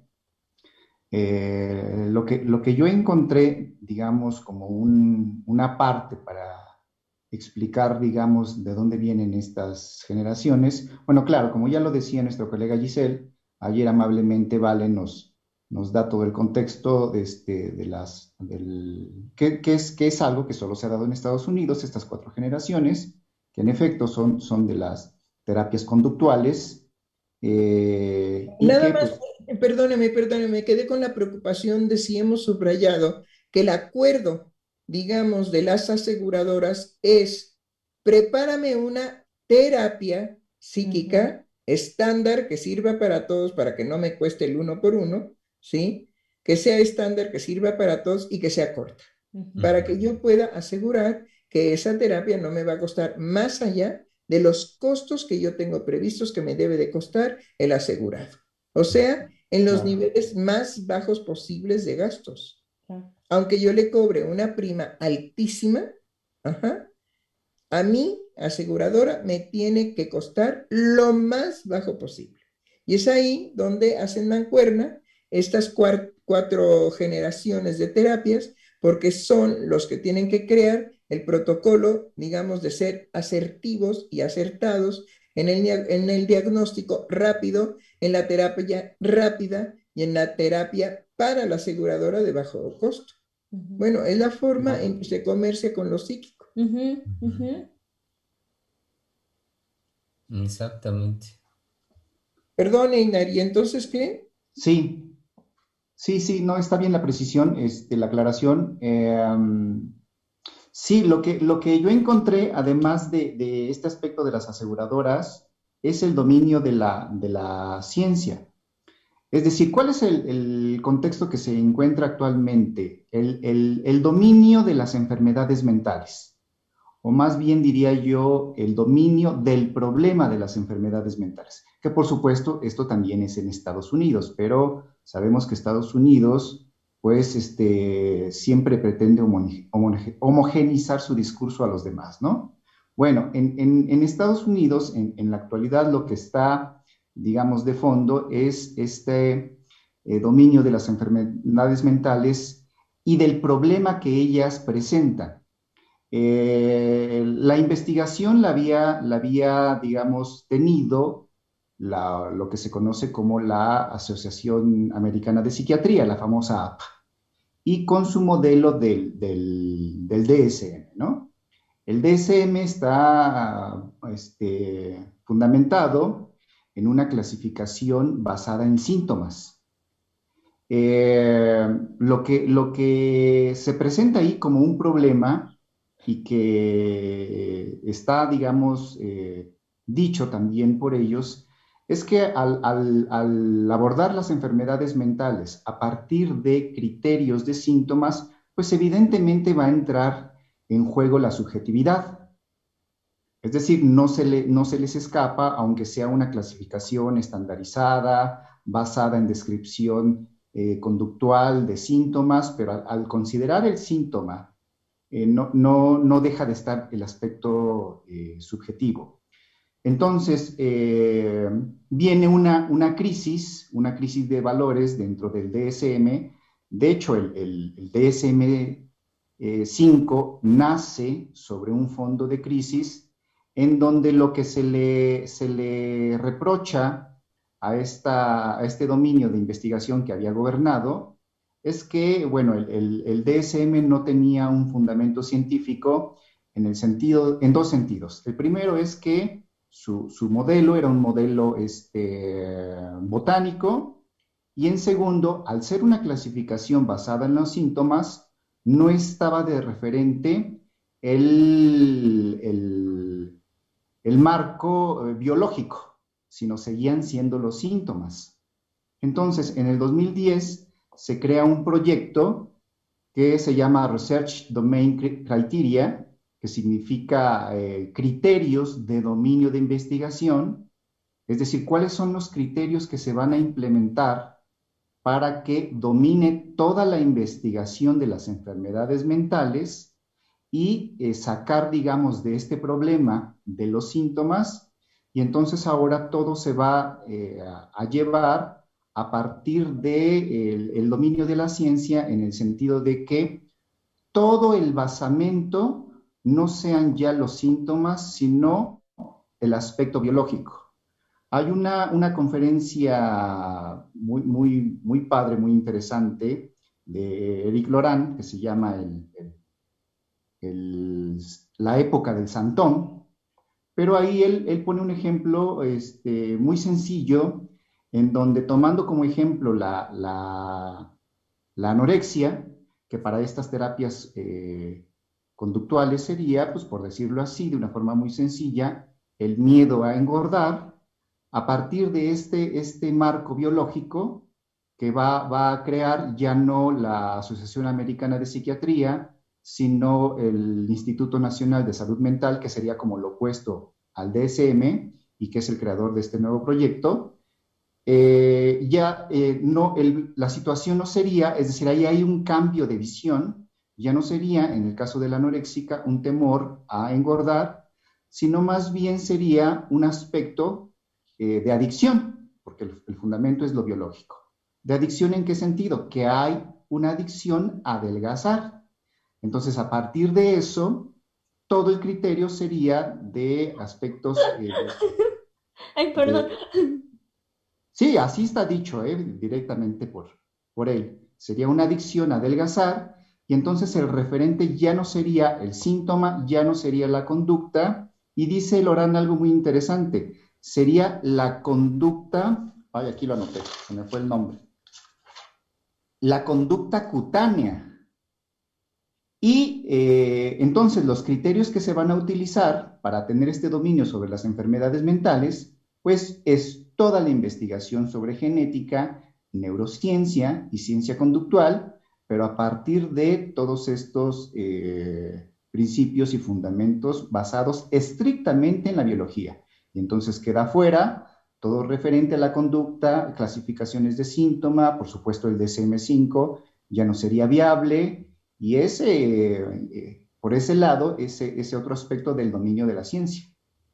Eh, lo, que, lo que yo encontré, digamos, como un, una parte para explicar, digamos, de dónde vienen estas generaciones. Bueno, claro, como ya lo decía nuestro colega Giselle, ayer amablemente Vale nos, nos da todo el contexto de, este, de las, del, que, que, es, que es algo que solo se ha dado en Estados Unidos, estas cuatro generaciones, que en efecto son, son de las terapias conductuales. Eh, Nada que, más, pues, perdóneme, perdóneme, me quedé con la preocupación de si hemos subrayado que el acuerdo, digamos, de las aseguradoras es: prepárame una terapia psíquica uh-huh. estándar que sirva para todos, para que no me cueste el uno por uno, ¿sí? Que sea estándar, que sirva para todos y que sea corta, uh-huh. para que yo pueda asegurar que esa terapia no me va a costar más allá de los costos que yo tengo previstos que me debe de costar el asegurado. O sea, en los uh-huh. niveles más bajos posibles de gastos. Aunque yo le cobre una prima altísima, ajá, a mí, aseguradora, me tiene que costar lo más bajo posible. Y es ahí donde hacen mancuerna estas cuatro, cuatro generaciones de terapias, porque son los que tienen que crear el protocolo, digamos, de ser asertivos y acertados en el, en el diagnóstico rápido, en la terapia rápida y en la terapia para la aseguradora de bajo costo. Uh-huh. Bueno, es la forma en que se comercia con lo psíquico. Uh-huh, uh-huh. Exactamente. Perdón, Einar, ¿y entonces qué? Sí, sí, sí, no, está bien la precisión, este, la aclaración. Eh, um, sí, lo que, lo que yo encontré, además de, de este aspecto de las aseguradoras, es el dominio de la, de la ciencia. Es decir, ¿cuál es el, el contexto que se encuentra actualmente? El, el, el dominio de las enfermedades mentales, o más bien diría yo, el dominio del problema de las enfermedades mentales, que por supuesto esto también es en Estados Unidos, pero sabemos que Estados Unidos pues este, siempre pretende homone, homone, homogenizar su discurso a los demás, ¿no? Bueno, en, en, en Estados Unidos, en, en la actualidad, lo que está, digamos, de fondo es este eh, dominio de las enfermedades mentales y del problema que ellas presentan. Eh, la investigación la había, la había digamos, tenido la, lo que se conoce como la Asociación Americana de Psiquiatría, la famosa A P A, y con su modelo del, del, del D S M, ¿no? El D S M está este, fundamentado en una clasificación basada en síntomas. Eh, lo que, lo que se presenta ahí como un problema y que está, digamos, eh, dicho también por ellos, es que al, al, al abordar las enfermedades mentales a partir de criterios de síntomas, pues evidentemente va a entrar en juego la subjetividad. Es decir, no se, le, no se les escapa, aunque sea una clasificación estandarizada, basada en descripción eh, conductual de síntomas, pero al, al considerar el síntoma, eh, no, no, no deja de estar el aspecto eh, subjetivo. Entonces, eh, viene una, una crisis, una crisis de valores dentro del D S M. De hecho, el, el, el D S M cinco nace sobre un fondo de crisis en donde lo que se le, se le reprocha a, esta, a este dominio de investigación que había gobernado es que, bueno, el, el, el D S M no tenía un fundamento científico en, el sentido, en dos sentidos. El primero es que su, su modelo era un modelo este, botánico, y en segundo, al ser una clasificación basada en los síntomas, no estaba de referente el, el, el marco eh, biológico, sino seguían siendo los síntomas. Entonces, en el dos mil diez se crea un proyecto que se llama Research Domain Criteria, que significa eh, criterios de dominio de investigación, es decir, cuáles son los criterios que se van a implementar para que domine toda la investigación de las enfermedades mentales y eh, sacar, digamos, de este problema de los síntomas, y entonces ahora todo se va eh, a, a llevar a partir del de el dominio de la ciencia, en el sentido de que todo el basamento no sean ya los síntomas, sino el aspecto biológico. Hay una, una conferencia muy, muy, muy padre, muy interesante, de Eric Loran, que se llama el, el, el, La época del Santón, pero ahí él, él pone un ejemplo este, muy sencillo, en donde, tomando como ejemplo la, la, la anorexia, que para estas terapias eh, conductuales sería, pues por decirlo así, de una forma muy sencilla, el miedo a engordar. A partir de este, este marco biológico que va, va a crear ya no la Asociación Americana de Psiquiatría, sino el Instituto Nacional de Salud Mental, que sería como lo opuesto al D S M y que es el creador de este nuevo proyecto. Eh, ya eh, no, el, la situación no sería, es decir, ahí hay un cambio de visión, ya no sería, en el caso de la anoréxica, un temor a engordar, sino más bien sería un aspecto eh, de adicción, porque el, el fundamento es lo biológico. ¿De adicción en qué sentido? Que hay una adicción a adelgazar. Entonces, a partir de eso, todo el criterio sería de aspectos... Eh, Ay, perdón. De, sí, así está dicho, eh, directamente por, por él. Sería una adicción a adelgazar, y entonces el referente ya no sería el síntoma, ya no sería la conducta, y dice Loran algo muy interesante, sería la conducta, ay, aquí lo anoté, se me fue el nombre, la conducta cutánea. Y eh, entonces los criterios que se van a utilizar para tener este dominio sobre las enfermedades mentales, pues es toda la investigación sobre genética, neurociencia y ciencia conductual, pero a partir de todos estos eh, principios y fundamentos basados estrictamente en la biología. Y entonces queda fuera todo referente a la conducta, clasificaciones de síntoma, por supuesto el D S M cinco ya no sería viable. Y ese, eh, por ese lado, ese, ese otro aspecto del dominio de la ciencia.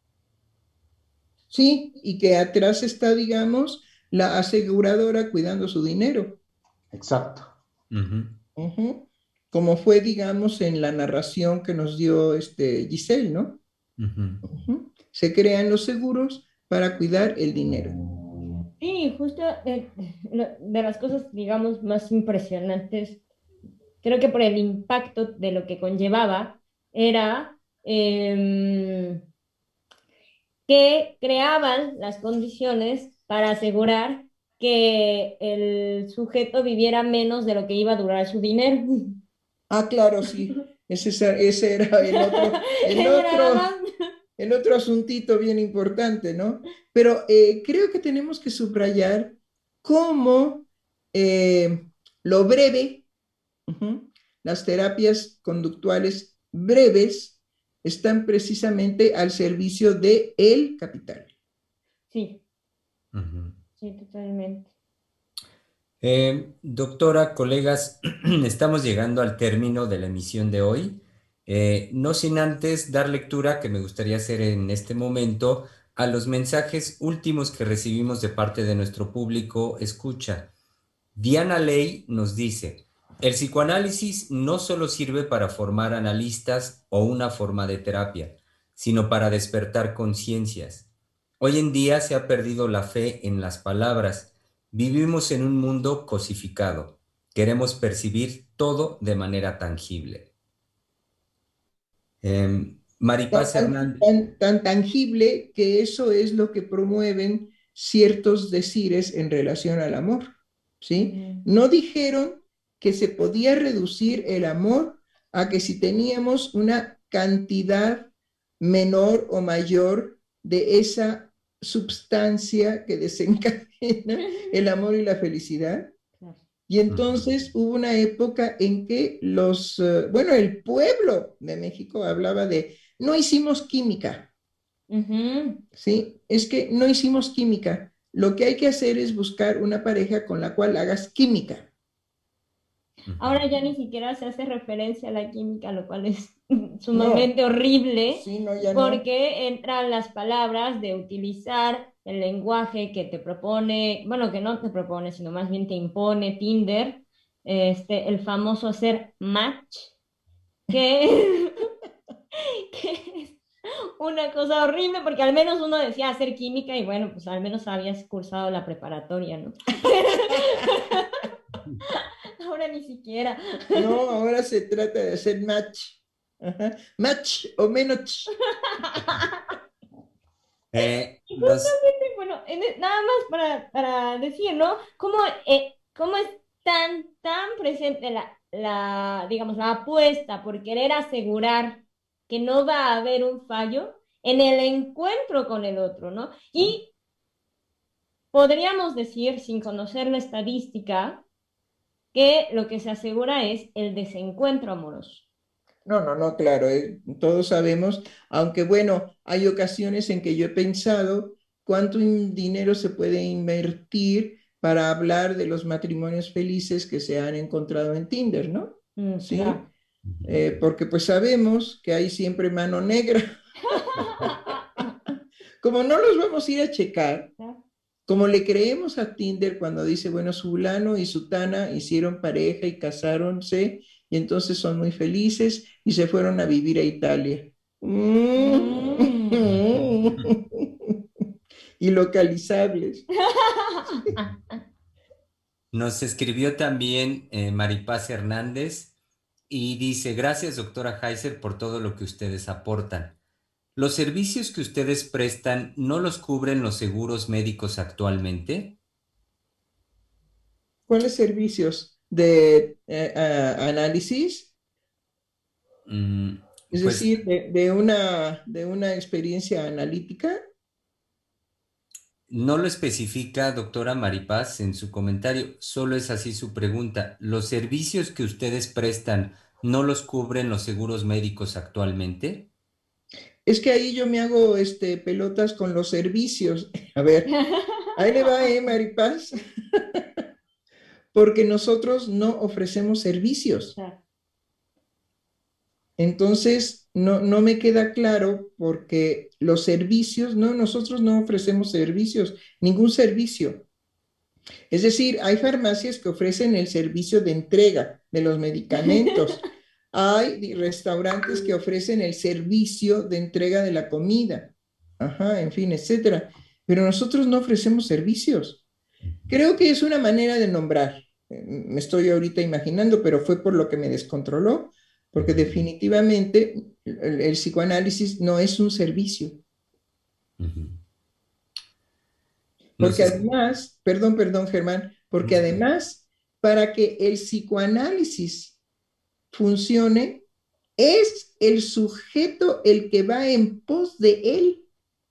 Sí, y que atrás está, digamos, la aseguradora cuidando su dinero. Exacto. Uh-huh. Uh-huh. Como fue, digamos, en la narración que nos dio este Giselle, ¿no? Uh-huh. Uh-huh. Se crean los seguros para cuidar el dinero. Sí, justo eh, de las cosas, digamos, más impresionantes, creo que por el impacto de lo que conllevaba, era eh, que creaban las condiciones para asegurar que el sujeto viviera menos de lo que iba a durar su dinero. Ah, claro, sí. Ese, es- ese era el otro, el Eso nada otro, más. el otro asuntito bien importante, ¿no? Pero eh, creo que tenemos que subrayar cómo eh, lo breve, ujú, las terapias conductuales breves están precisamente al servicio de el capital. Sí, Ujú. sí, totalmente. Eh, doctora, colegas, estamos llegando al término de la emisión de hoy. Eh, no sin antes dar lectura, que me gustaría hacer en este momento, a los mensajes últimos que recibimos de parte de nuestro público escucha. Diana Ley nos dice, el psicoanálisis no solo sirve para formar analistas o una forma de terapia, sino para despertar conciencias. Hoy en día se ha perdido la fe en las palabras. Vivimos en un mundo cosificado. Queremos percibir todo de manera tangible. Eh, Tan, Maripaz tan, Hernández. tan, tan tangible que eso es lo que promueven ciertos decires en relación al amor, ¿sí? Mm. No dijeron que se podía reducir el amor a que si teníamos una cantidad menor o mayor de esa substancia que desencadena el amor y la felicidad. Claro. Y entonces hubo una época en que los, eh, bueno, el pueblo de México hablaba de, no hicimos química, Ujú. ¿sí? Es que no hicimos química. Lo que hay que hacer es buscar una pareja con la cual hagas química. Ahora ya ni siquiera se hace referencia a la química, lo cual es No, sumamente horrible, sí, no, ya no. porque entran las palabras de utilizar el lenguaje que te propone, bueno, que no te propone, sino más bien te impone Tinder, este, el famoso hacer match, que, que es una cosa horrible, porque al menos uno decía hacer química y bueno, pues al menos habías cursado la preparatoria, ¿no? Ahora ni siquiera. No, ahora se trata de hacer match. Ajá. Match o menos. Eh, Y nos, justamente, bueno, en e- nada más para, para decir, ¿no? ¿Cómo, eh, cómo es tan, tan presente la, la, digamos, la apuesta por querer asegurar que no va a haber un fallo en el encuentro con el otro, ¿no? Y podríamos decir, sin conocer la estadística, que lo que se asegura es el desencuentro amoroso. No, no, no, claro, eh, todos sabemos, aunque bueno, hay ocasiones en que yo he pensado cuánto in- dinero se puede invertir para hablar de los matrimonios felices que se han encontrado en Tinder, ¿no? Mm, Sí, claro. eh, porque pues sabemos que hay siempre mano negra. Como no los vamos a ir a checar, como le creemos a Tinder cuando dice, bueno, fulano y sutana hicieron pareja y casáronse y entonces son muy felices y se fueron a vivir a Italia. Mm. Y localizables. nos escribió también eh, Maripaz Hernández y dice, gracias doctora Heiser por todo lo que ustedes aportan. ¿Los servicios que ustedes prestan no los cubren los seguros médicos actualmente? ¿Cuáles servicios de eh, a- análisis? Mm, Es pues decir, de, de una, de una experiencia analítica. no lo especifica doctora Maripaz en su comentario, solo es así su pregunta. ¿Los servicios que ustedes prestan no los cubren los seguros médicos actualmente? Es que ahí yo me hago este, pelotas con los servicios. A ver, ahí le va, ¿eh, Maripaz? Porque nosotros no ofrecemos servicios. Entonces, no, no me queda claro porque los servicios, no, nosotros no ofrecemos servicios, ningún servicio. Es decir, hay farmacias que ofrecen el servicio de entrega de los medicamentos. Hay restaurantes que ofrecen el servicio de entrega de la comida. Ajá, en fin, etcétera. Pero nosotros no ofrecemos servicios. Creo que es una manera de nombrar. Eh, Me estoy ahorita imaginando, pero fue por lo que me descontroló, porque definitivamente el, el psicoanálisis no es un servicio. Ujú. No Porque sé si- además, perdón, perdón, Germán, porque además, para que el psicoanálisis funcione, es el sujeto el que va en pos de él,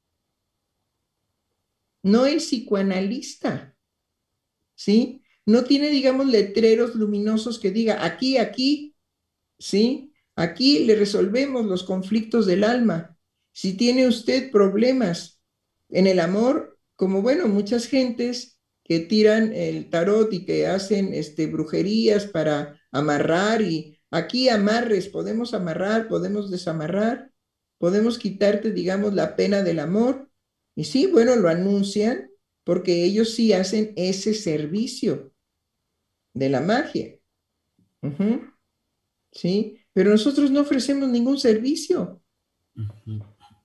no el psicoanalista, ¿sí? No tiene, digamos, letreros luminosos que diga aquí, aquí, ¿sí? Aquí le resolvemos los conflictos del alma. Si tiene usted problemas en el amor, como bueno, muchas gentes que tiran el tarot y que hacen este, brujerías para amarrar y aquí amarres, podemos amarrar, podemos desamarrar, podemos quitarte, digamos, la pena del amor. Y sí, bueno, lo anuncian porque ellos sí hacen ese servicio de la magia. Uh-huh. ¿Sí? Pero nosotros no ofrecemos ningún servicio. Ujú.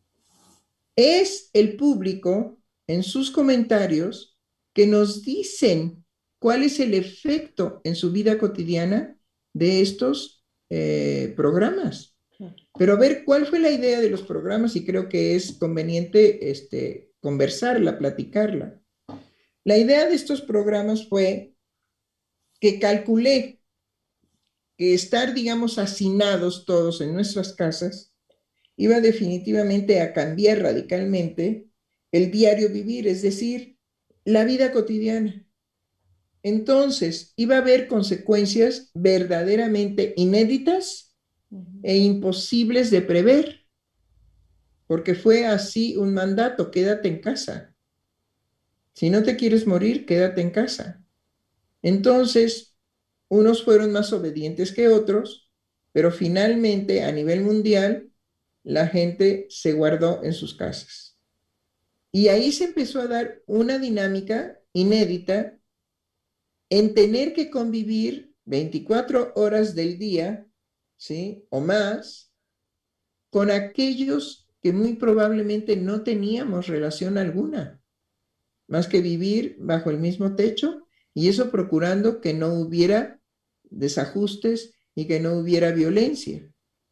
Es el público en sus comentarios que nos dicen cuál es el efecto en su vida cotidiana de estos eh, programas. Pero a ver, ¿cuál fue la idea de los programas? Y creo que es conveniente este, conversarla, platicarla. La idea de estos programas fue que calculé que estar, digamos, hacinados todos en nuestras casas iba definitivamente a cambiar radicalmente el diario vivir, es decir, la vida cotidiana. Entonces, iba a haber consecuencias verdaderamente inéditas e imposibles de prever, porque fue así un mandato, quédate en casa. Si no te quieres morir, quédate en casa. Entonces, unos fueron más obedientes que otros, pero finalmente a nivel mundial la gente se guardó en sus casas. Y ahí se empezó a dar una dinámica inédita en tener que convivir veinticuatro horas del día, ¿sí? O más, con aquellos que muy probablemente no teníamos relación alguna, más que vivir bajo el mismo techo, y eso procurando que no hubiera desajustes y que no hubiera violencia.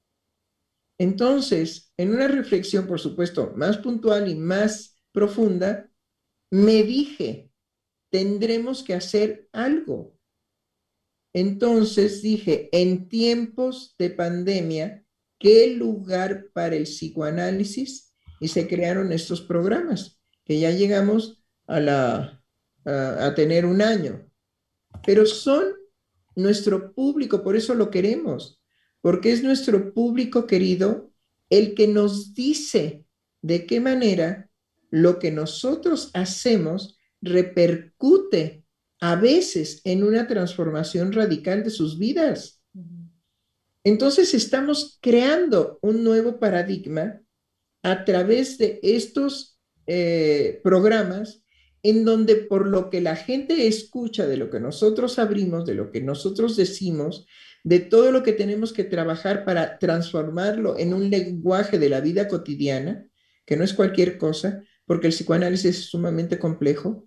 Entonces, en una reflexión, por supuesto, más puntual y más profunda, me dije, tendremos que hacer algo. Entonces dije, en tiempos de pandemia, ¿qué lugar para el psicoanálisis? Y se crearon estos programas, que ya llegamos a, la, a, a tener un año. Pero son nuestro público, por eso lo queremos, porque es nuestro público querido el que nos dice de qué manera lo que nosotros hacemos repercute a veces en una transformación radical de sus vidas. Entonces estamos creando un nuevo paradigma a través de estos eh, programas en donde por lo que la gente escucha, de lo que nosotros abrimos, de lo que nosotros decimos, de todo lo que tenemos que trabajar para transformarlo en un lenguaje de la vida cotidiana, que no es cualquier cosa, porque el psicoanálisis es sumamente complejo,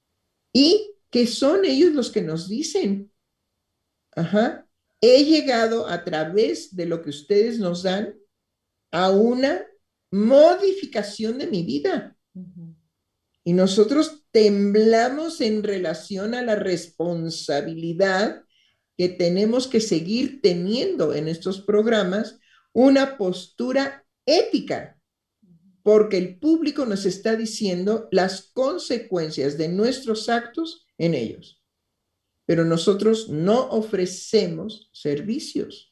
y que son ellos los que nos dicen, ajá, he llegado a través de lo que ustedes nos dan a una modificación de mi vida. Uh-huh. Y nosotros temblamos en relación a la responsabilidad que tenemos que seguir teniendo en estos programas, una postura ética, porque el público nos está diciendo las consecuencias de nuestros actos en ellos. Pero nosotros no ofrecemos servicios.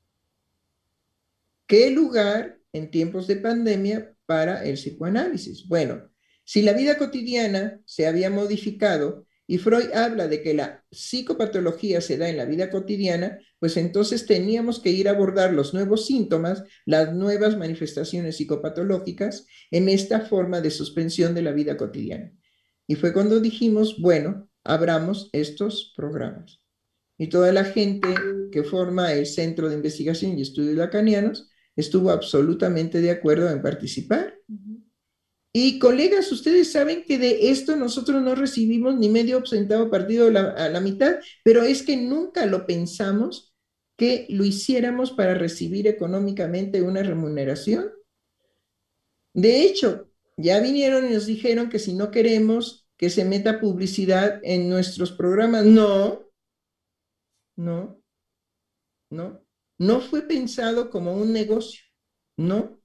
¿Qué lugar en tiempos de pandemia para el psicoanálisis? Bueno, si la vida cotidiana se había modificado y Freud habla de que la psicopatología se da en la vida cotidiana, pues entonces teníamos que ir a abordar los nuevos síntomas, las nuevas manifestaciones psicopatológicas en esta forma de suspensión de la vida cotidiana. Y fue cuando dijimos, bueno, abramos estos programas. Y toda la gente que forma el Centro de Investigación y Estudios Lacanianos estuvo absolutamente de acuerdo en participar. Uh-huh. Y colegas, ustedes saben que de esto nosotros no recibimos ni medio centavo partido a la, a la mitad, pero es que nunca lo pensamos que lo hiciéramos para recibir económicamente una remuneración. De hecho, ya vinieron y nos dijeron que si no queremos que se meta publicidad en nuestros programas. No, no, no. No fue pensado como un negocio, no.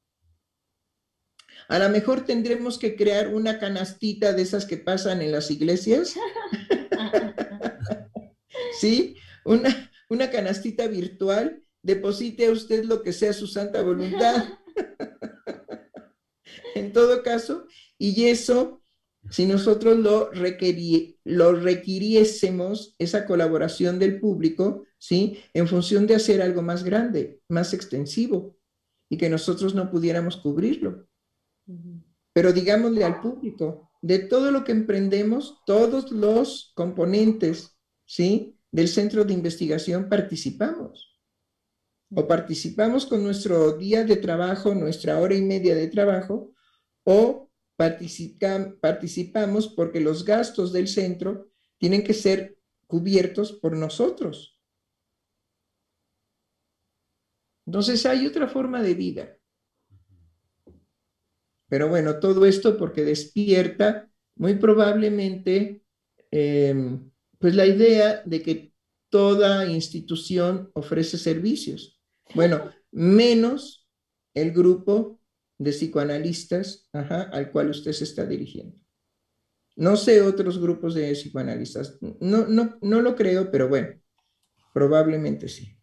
A lo mejor tendremos que crear una canastita de esas que pasan en las iglesias. ¿Sí? Una, una canastita virtual. Deposite a usted lo que sea su santa voluntad. En todo caso, y eso, si nosotros lo, requerí, lo requiriésemos, esa colaboración del público, ¿sí? En función de hacer algo más grande, más extensivo, y que nosotros no pudiéramos cubrirlo. Pero digámosle al público, de todo lo que emprendemos, todos los componentes, ¿sí? Del centro de investigación participamos. O participamos con nuestro día de trabajo, nuestra hora y media de trabajo, o participa, participamos porque los gastos del centro tienen que ser cubiertos por nosotros. Entonces hay otra forma de vida. Pero bueno, todo esto porque despierta muy probablemente eh, pues la idea de que toda institución ofrece servicios. Bueno, menos el grupo de psicoanalistas, ajá, al cual usted se está dirigiendo. No sé otros grupos de psicoanalistas, no, no, no lo creo, pero bueno, probablemente sí.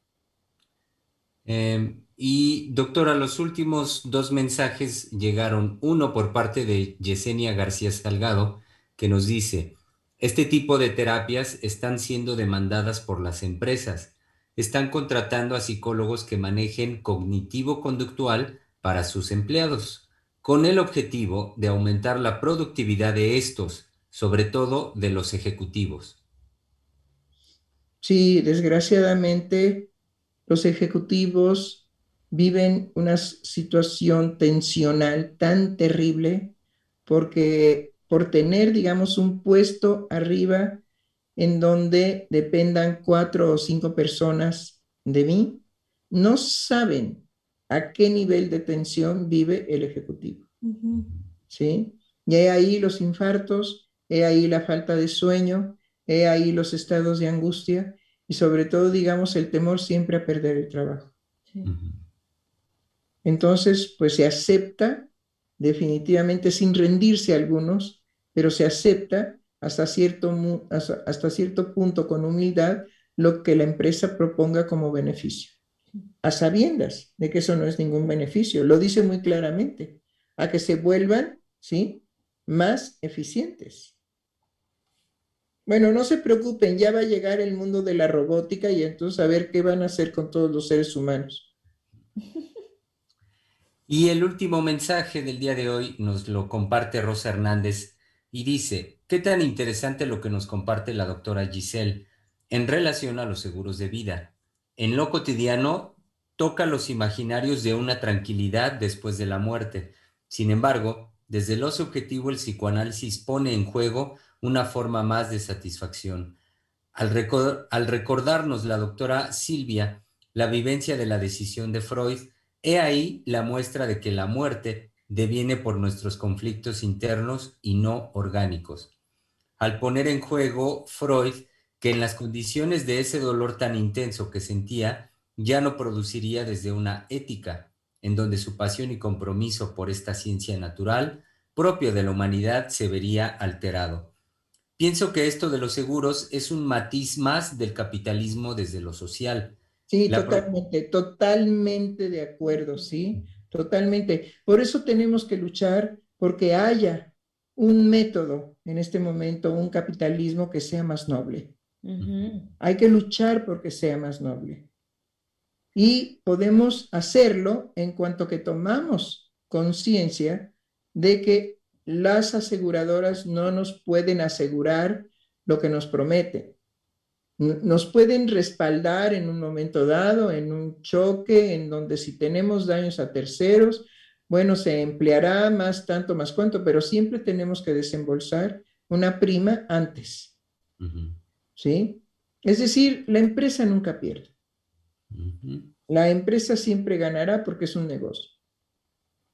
Eh, y doctora, los últimos dos mensajes llegaron, uno por parte de Yesenia García Salgado, que nos dice, este tipo de terapias están siendo demandadas por las empresas. Están contratando a psicólogos que manejen cognitivo-conductual para sus empleados, con el objetivo de aumentar la productividad de estos, sobre todo de los ejecutivos. Sí, desgraciadamente los ejecutivos viven una situación tensional tan terrible porque por tener, digamos, un puesto arriba en donde dependan cuatro o cinco personas de mí, no saben a qué nivel de tensión vive el ejecutivo. Uh-huh. ¿Sí? Y he ahí los infartos, he ahí la falta de sueño, he ahí los estados de angustia y sobre todo, digamos, el temor siempre a perder el trabajo. Sí. Uh-huh. Entonces, pues se acepta definitivamente sin rendirse a algunos, pero se acepta hasta cierto, hasta, hasta cierto punto con humildad lo que la empresa proponga como beneficio, a sabiendas de que eso no es ningún beneficio, lo dice muy claramente, a que se vuelvan, ¿sí?, más eficientes. Bueno, no se preocupen, ya va a llegar el mundo de la robótica y entonces a ver qué van a hacer con todos los seres humanos. Y el último mensaje del día de hoy nos lo comparte Rosa Hernández y dice, qué tan interesante lo que nos comparte la doctora Giselle en relación a los seguros de vida. En lo cotidiano toca los imaginarios de una tranquilidad después de la muerte. Sin embargo, desde lo subjetivo el psicoanálisis pone en juego una forma más de satisfacción. Al, recor- al recordarnos la doctora Silvia la vivencia de la decisión de Freud, he ahí la muestra de que la muerte deviene por nuestros conflictos internos y no orgánicos. Al poner en juego Freud que en las condiciones de ese dolor tan intenso que sentía, ya no produciría desde una ética, en donde su pasión y compromiso por esta ciencia natural, propio de la humanidad, se vería alterado. Pienso que esto de los seguros es un matiz más del capitalismo desde lo social. Sí, la totalmente, pro... totalmente de acuerdo, sí, totalmente. Por eso tenemos que luchar porque haya un método en este momento, un capitalismo que sea más noble. Uh-huh. Hay que luchar porque sea más noble. Y podemos hacerlo en cuanto que tomamos conciencia de que las aseguradoras no nos pueden asegurar lo que nos prometen. Nos pueden respaldar en un momento dado, en un choque, en donde si tenemos daños a terceros, bueno, se empleará más tanto, más cuanto, pero siempre tenemos que desembolsar una prima antes. Uh-huh. ¿Sí? Es decir, la empresa nunca pierde. Uh-huh. La empresa siempre ganará porque es un negocio.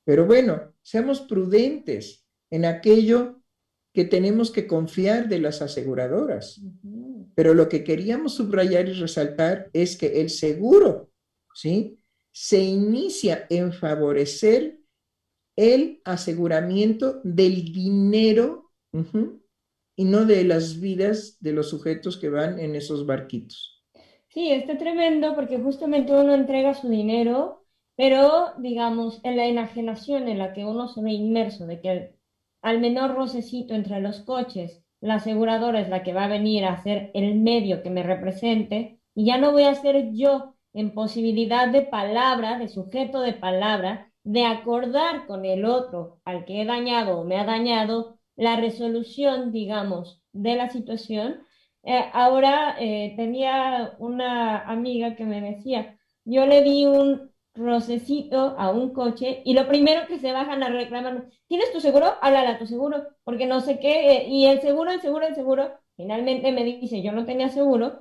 Pero bueno, seamos prudentes en aquello que tenemos que confiar de las aseguradoras. Uh-huh. Pero lo que queríamos subrayar y resaltar es que el seguro, ¿sí?, se inicia en favorecer el aseguramiento del dinero, uh-huh, y no de las vidas de los sujetos que van en esos barquitos. Sí, está tremendo porque justamente uno entrega su dinero, pero digamos, en la enajenación en la que uno se ve inmerso, de que al menor rocecito entre los coches, la aseguradora es la que va a venir a ser el medio que me represente, y ya no voy a ser yo en posibilidad de palabra, de sujeto de palabra, de acordar con el otro al que he dañado o me ha dañado la resolución, digamos, de la situación. Eh, ahora eh, tenía una amiga que me decía, yo le di un rocecito a un coche y lo primero que se bajan a reclamar, ¿tienes tu seguro? Háblale a tu seguro, porque no sé qué, eh, y el seguro, el seguro, el seguro, finalmente me dice, yo no tenía seguro,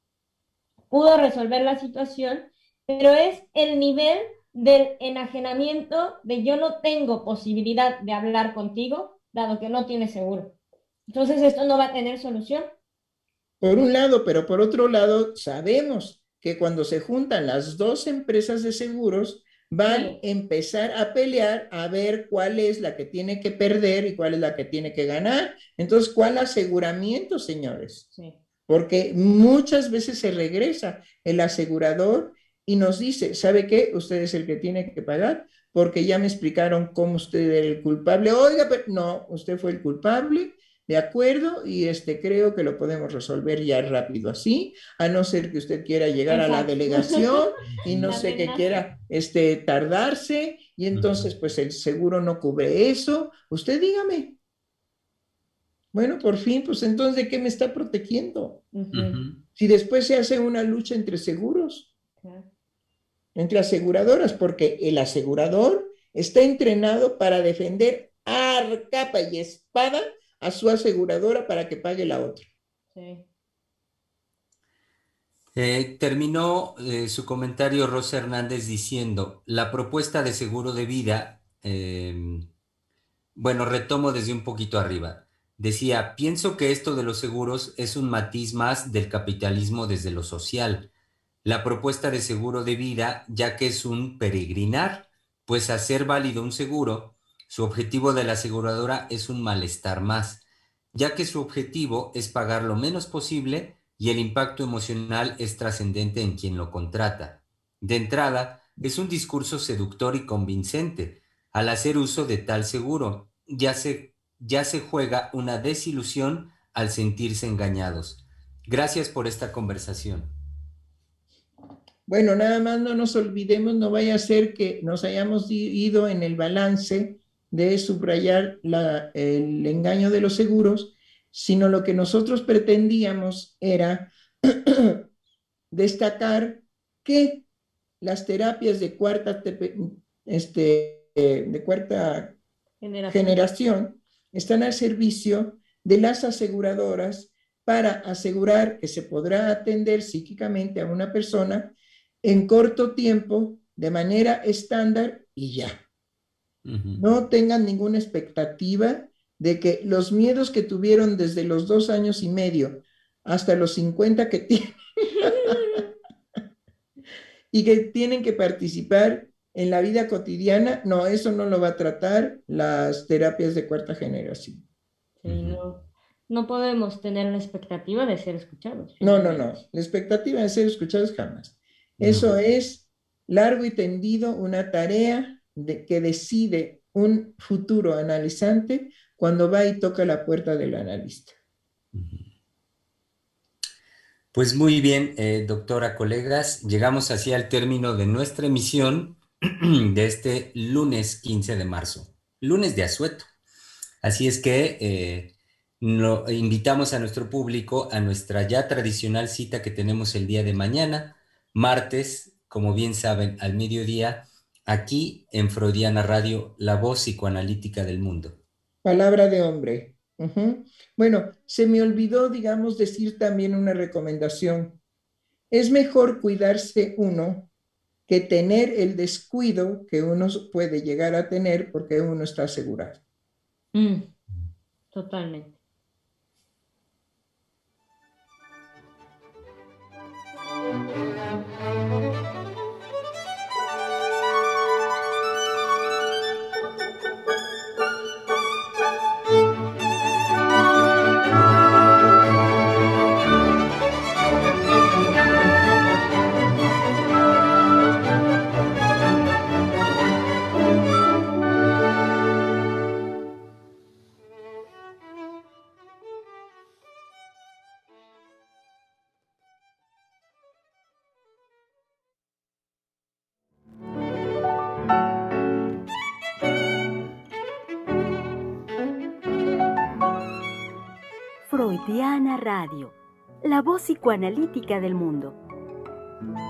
pudo resolver la situación, pero es el nivel del enajenamiento de yo no tengo posibilidad de hablar contigo, dado que no tienes seguro. Entonces esto no va a tener solución. Por un lado, pero por otro lado, sabemos que cuando se juntan las dos empresas de seguros, van sí. a empezar a pelear a ver cuál es la que tiene que perder y cuál es la que tiene que ganar. Entonces, ¿cuál aseguramiento, señores? Sí. Porque muchas veces se regresa el asegurador y nos dice, ¿sabe qué? Usted es el que tiene que pagar porque ya me explicaron cómo usted era el culpable. Oiga, pero no, usted fue el culpable. De acuerdo, y este, creo que lo podemos resolver ya rápido así, a no ser que usted quiera llegar Exacto. a la delegación y no la sé que quiera este, tardarse, y entonces pues el seguro no cubre eso. Usted dígame. Bueno, por fin, pues entonces, ¿de qué me está protegiendo? Uh-huh. Si después se hace una lucha entre seguros, uh-huh. entre aseguradoras, porque el asegurador está entrenado para defender a capa y espada a su aseguradora para que pague la otra. Sí. Eh, terminó eh, su comentario Rosa Hernández diciendo, la propuesta de seguro de vida, eh, bueno, retomo desde un poquito arriba. Decía, pienso que esto de los seguros es un matiz más del capitalismo desde lo social. La propuesta de seguro de vida, ya que es un peregrinar, pues hacer válido un seguro, su objetivo de la aseguradora es un malestar más, ya que su objetivo es pagar lo menos posible y el impacto emocional es trascendente en quien lo contrata. De entrada, es un discurso seductor y convincente. Al hacer uso de tal seguro, ya se, ya se juega una desilusión al sentirse engañados. Gracias por esta conversación. Bueno, nada más no nos olvidemos, no vaya a ser que nos hayamos ido en el balance de subrayar la, el engaño de los seguros, sino lo que nosotros pretendíamos era destacar que las terapias de cuarta, este, de cuarta generación. generación están al servicio de las aseguradoras para asegurar que se podrá atender psíquicamente a una persona en corto tiempo, de manera estándar y ya. Uh-huh. No tengan ninguna expectativa de que los miedos que tuvieron desde los dos años y medio hasta los cincuenta que tienen y que tienen que participar en la vida cotidiana, no, eso no lo va a tratar las terapias de cuarta generación. Sí, no, no podemos tener la expectativa de ser escuchados. No, no, no, la expectativa de ser escuchados jamás. Eso no. Es largo y tendido, una tarea de, que decide un futuro analizante cuando va y toca la puerta del analista. Pues muy bien, eh, doctora, colegas, llegamos así al término de nuestra emisión de este lunes quince de marzo, lunes de asueto. Así es que eh, no, invitamos a nuestro público a nuestra ya tradicional cita que tenemos el día de mañana, martes, como bien saben, al mediodía, aquí en Freudiana Radio, la voz psicoanalítica del mundo. Palabra de hombre. Uh-huh. Bueno, se me olvidó, digamos, decir también una recomendación. Es mejor cuidarse uno que tener el descuido que uno puede llegar a tener porque uno está asegurado. Mm, totalmente. Freudiana Radio, la voz psicoanalítica del mundo.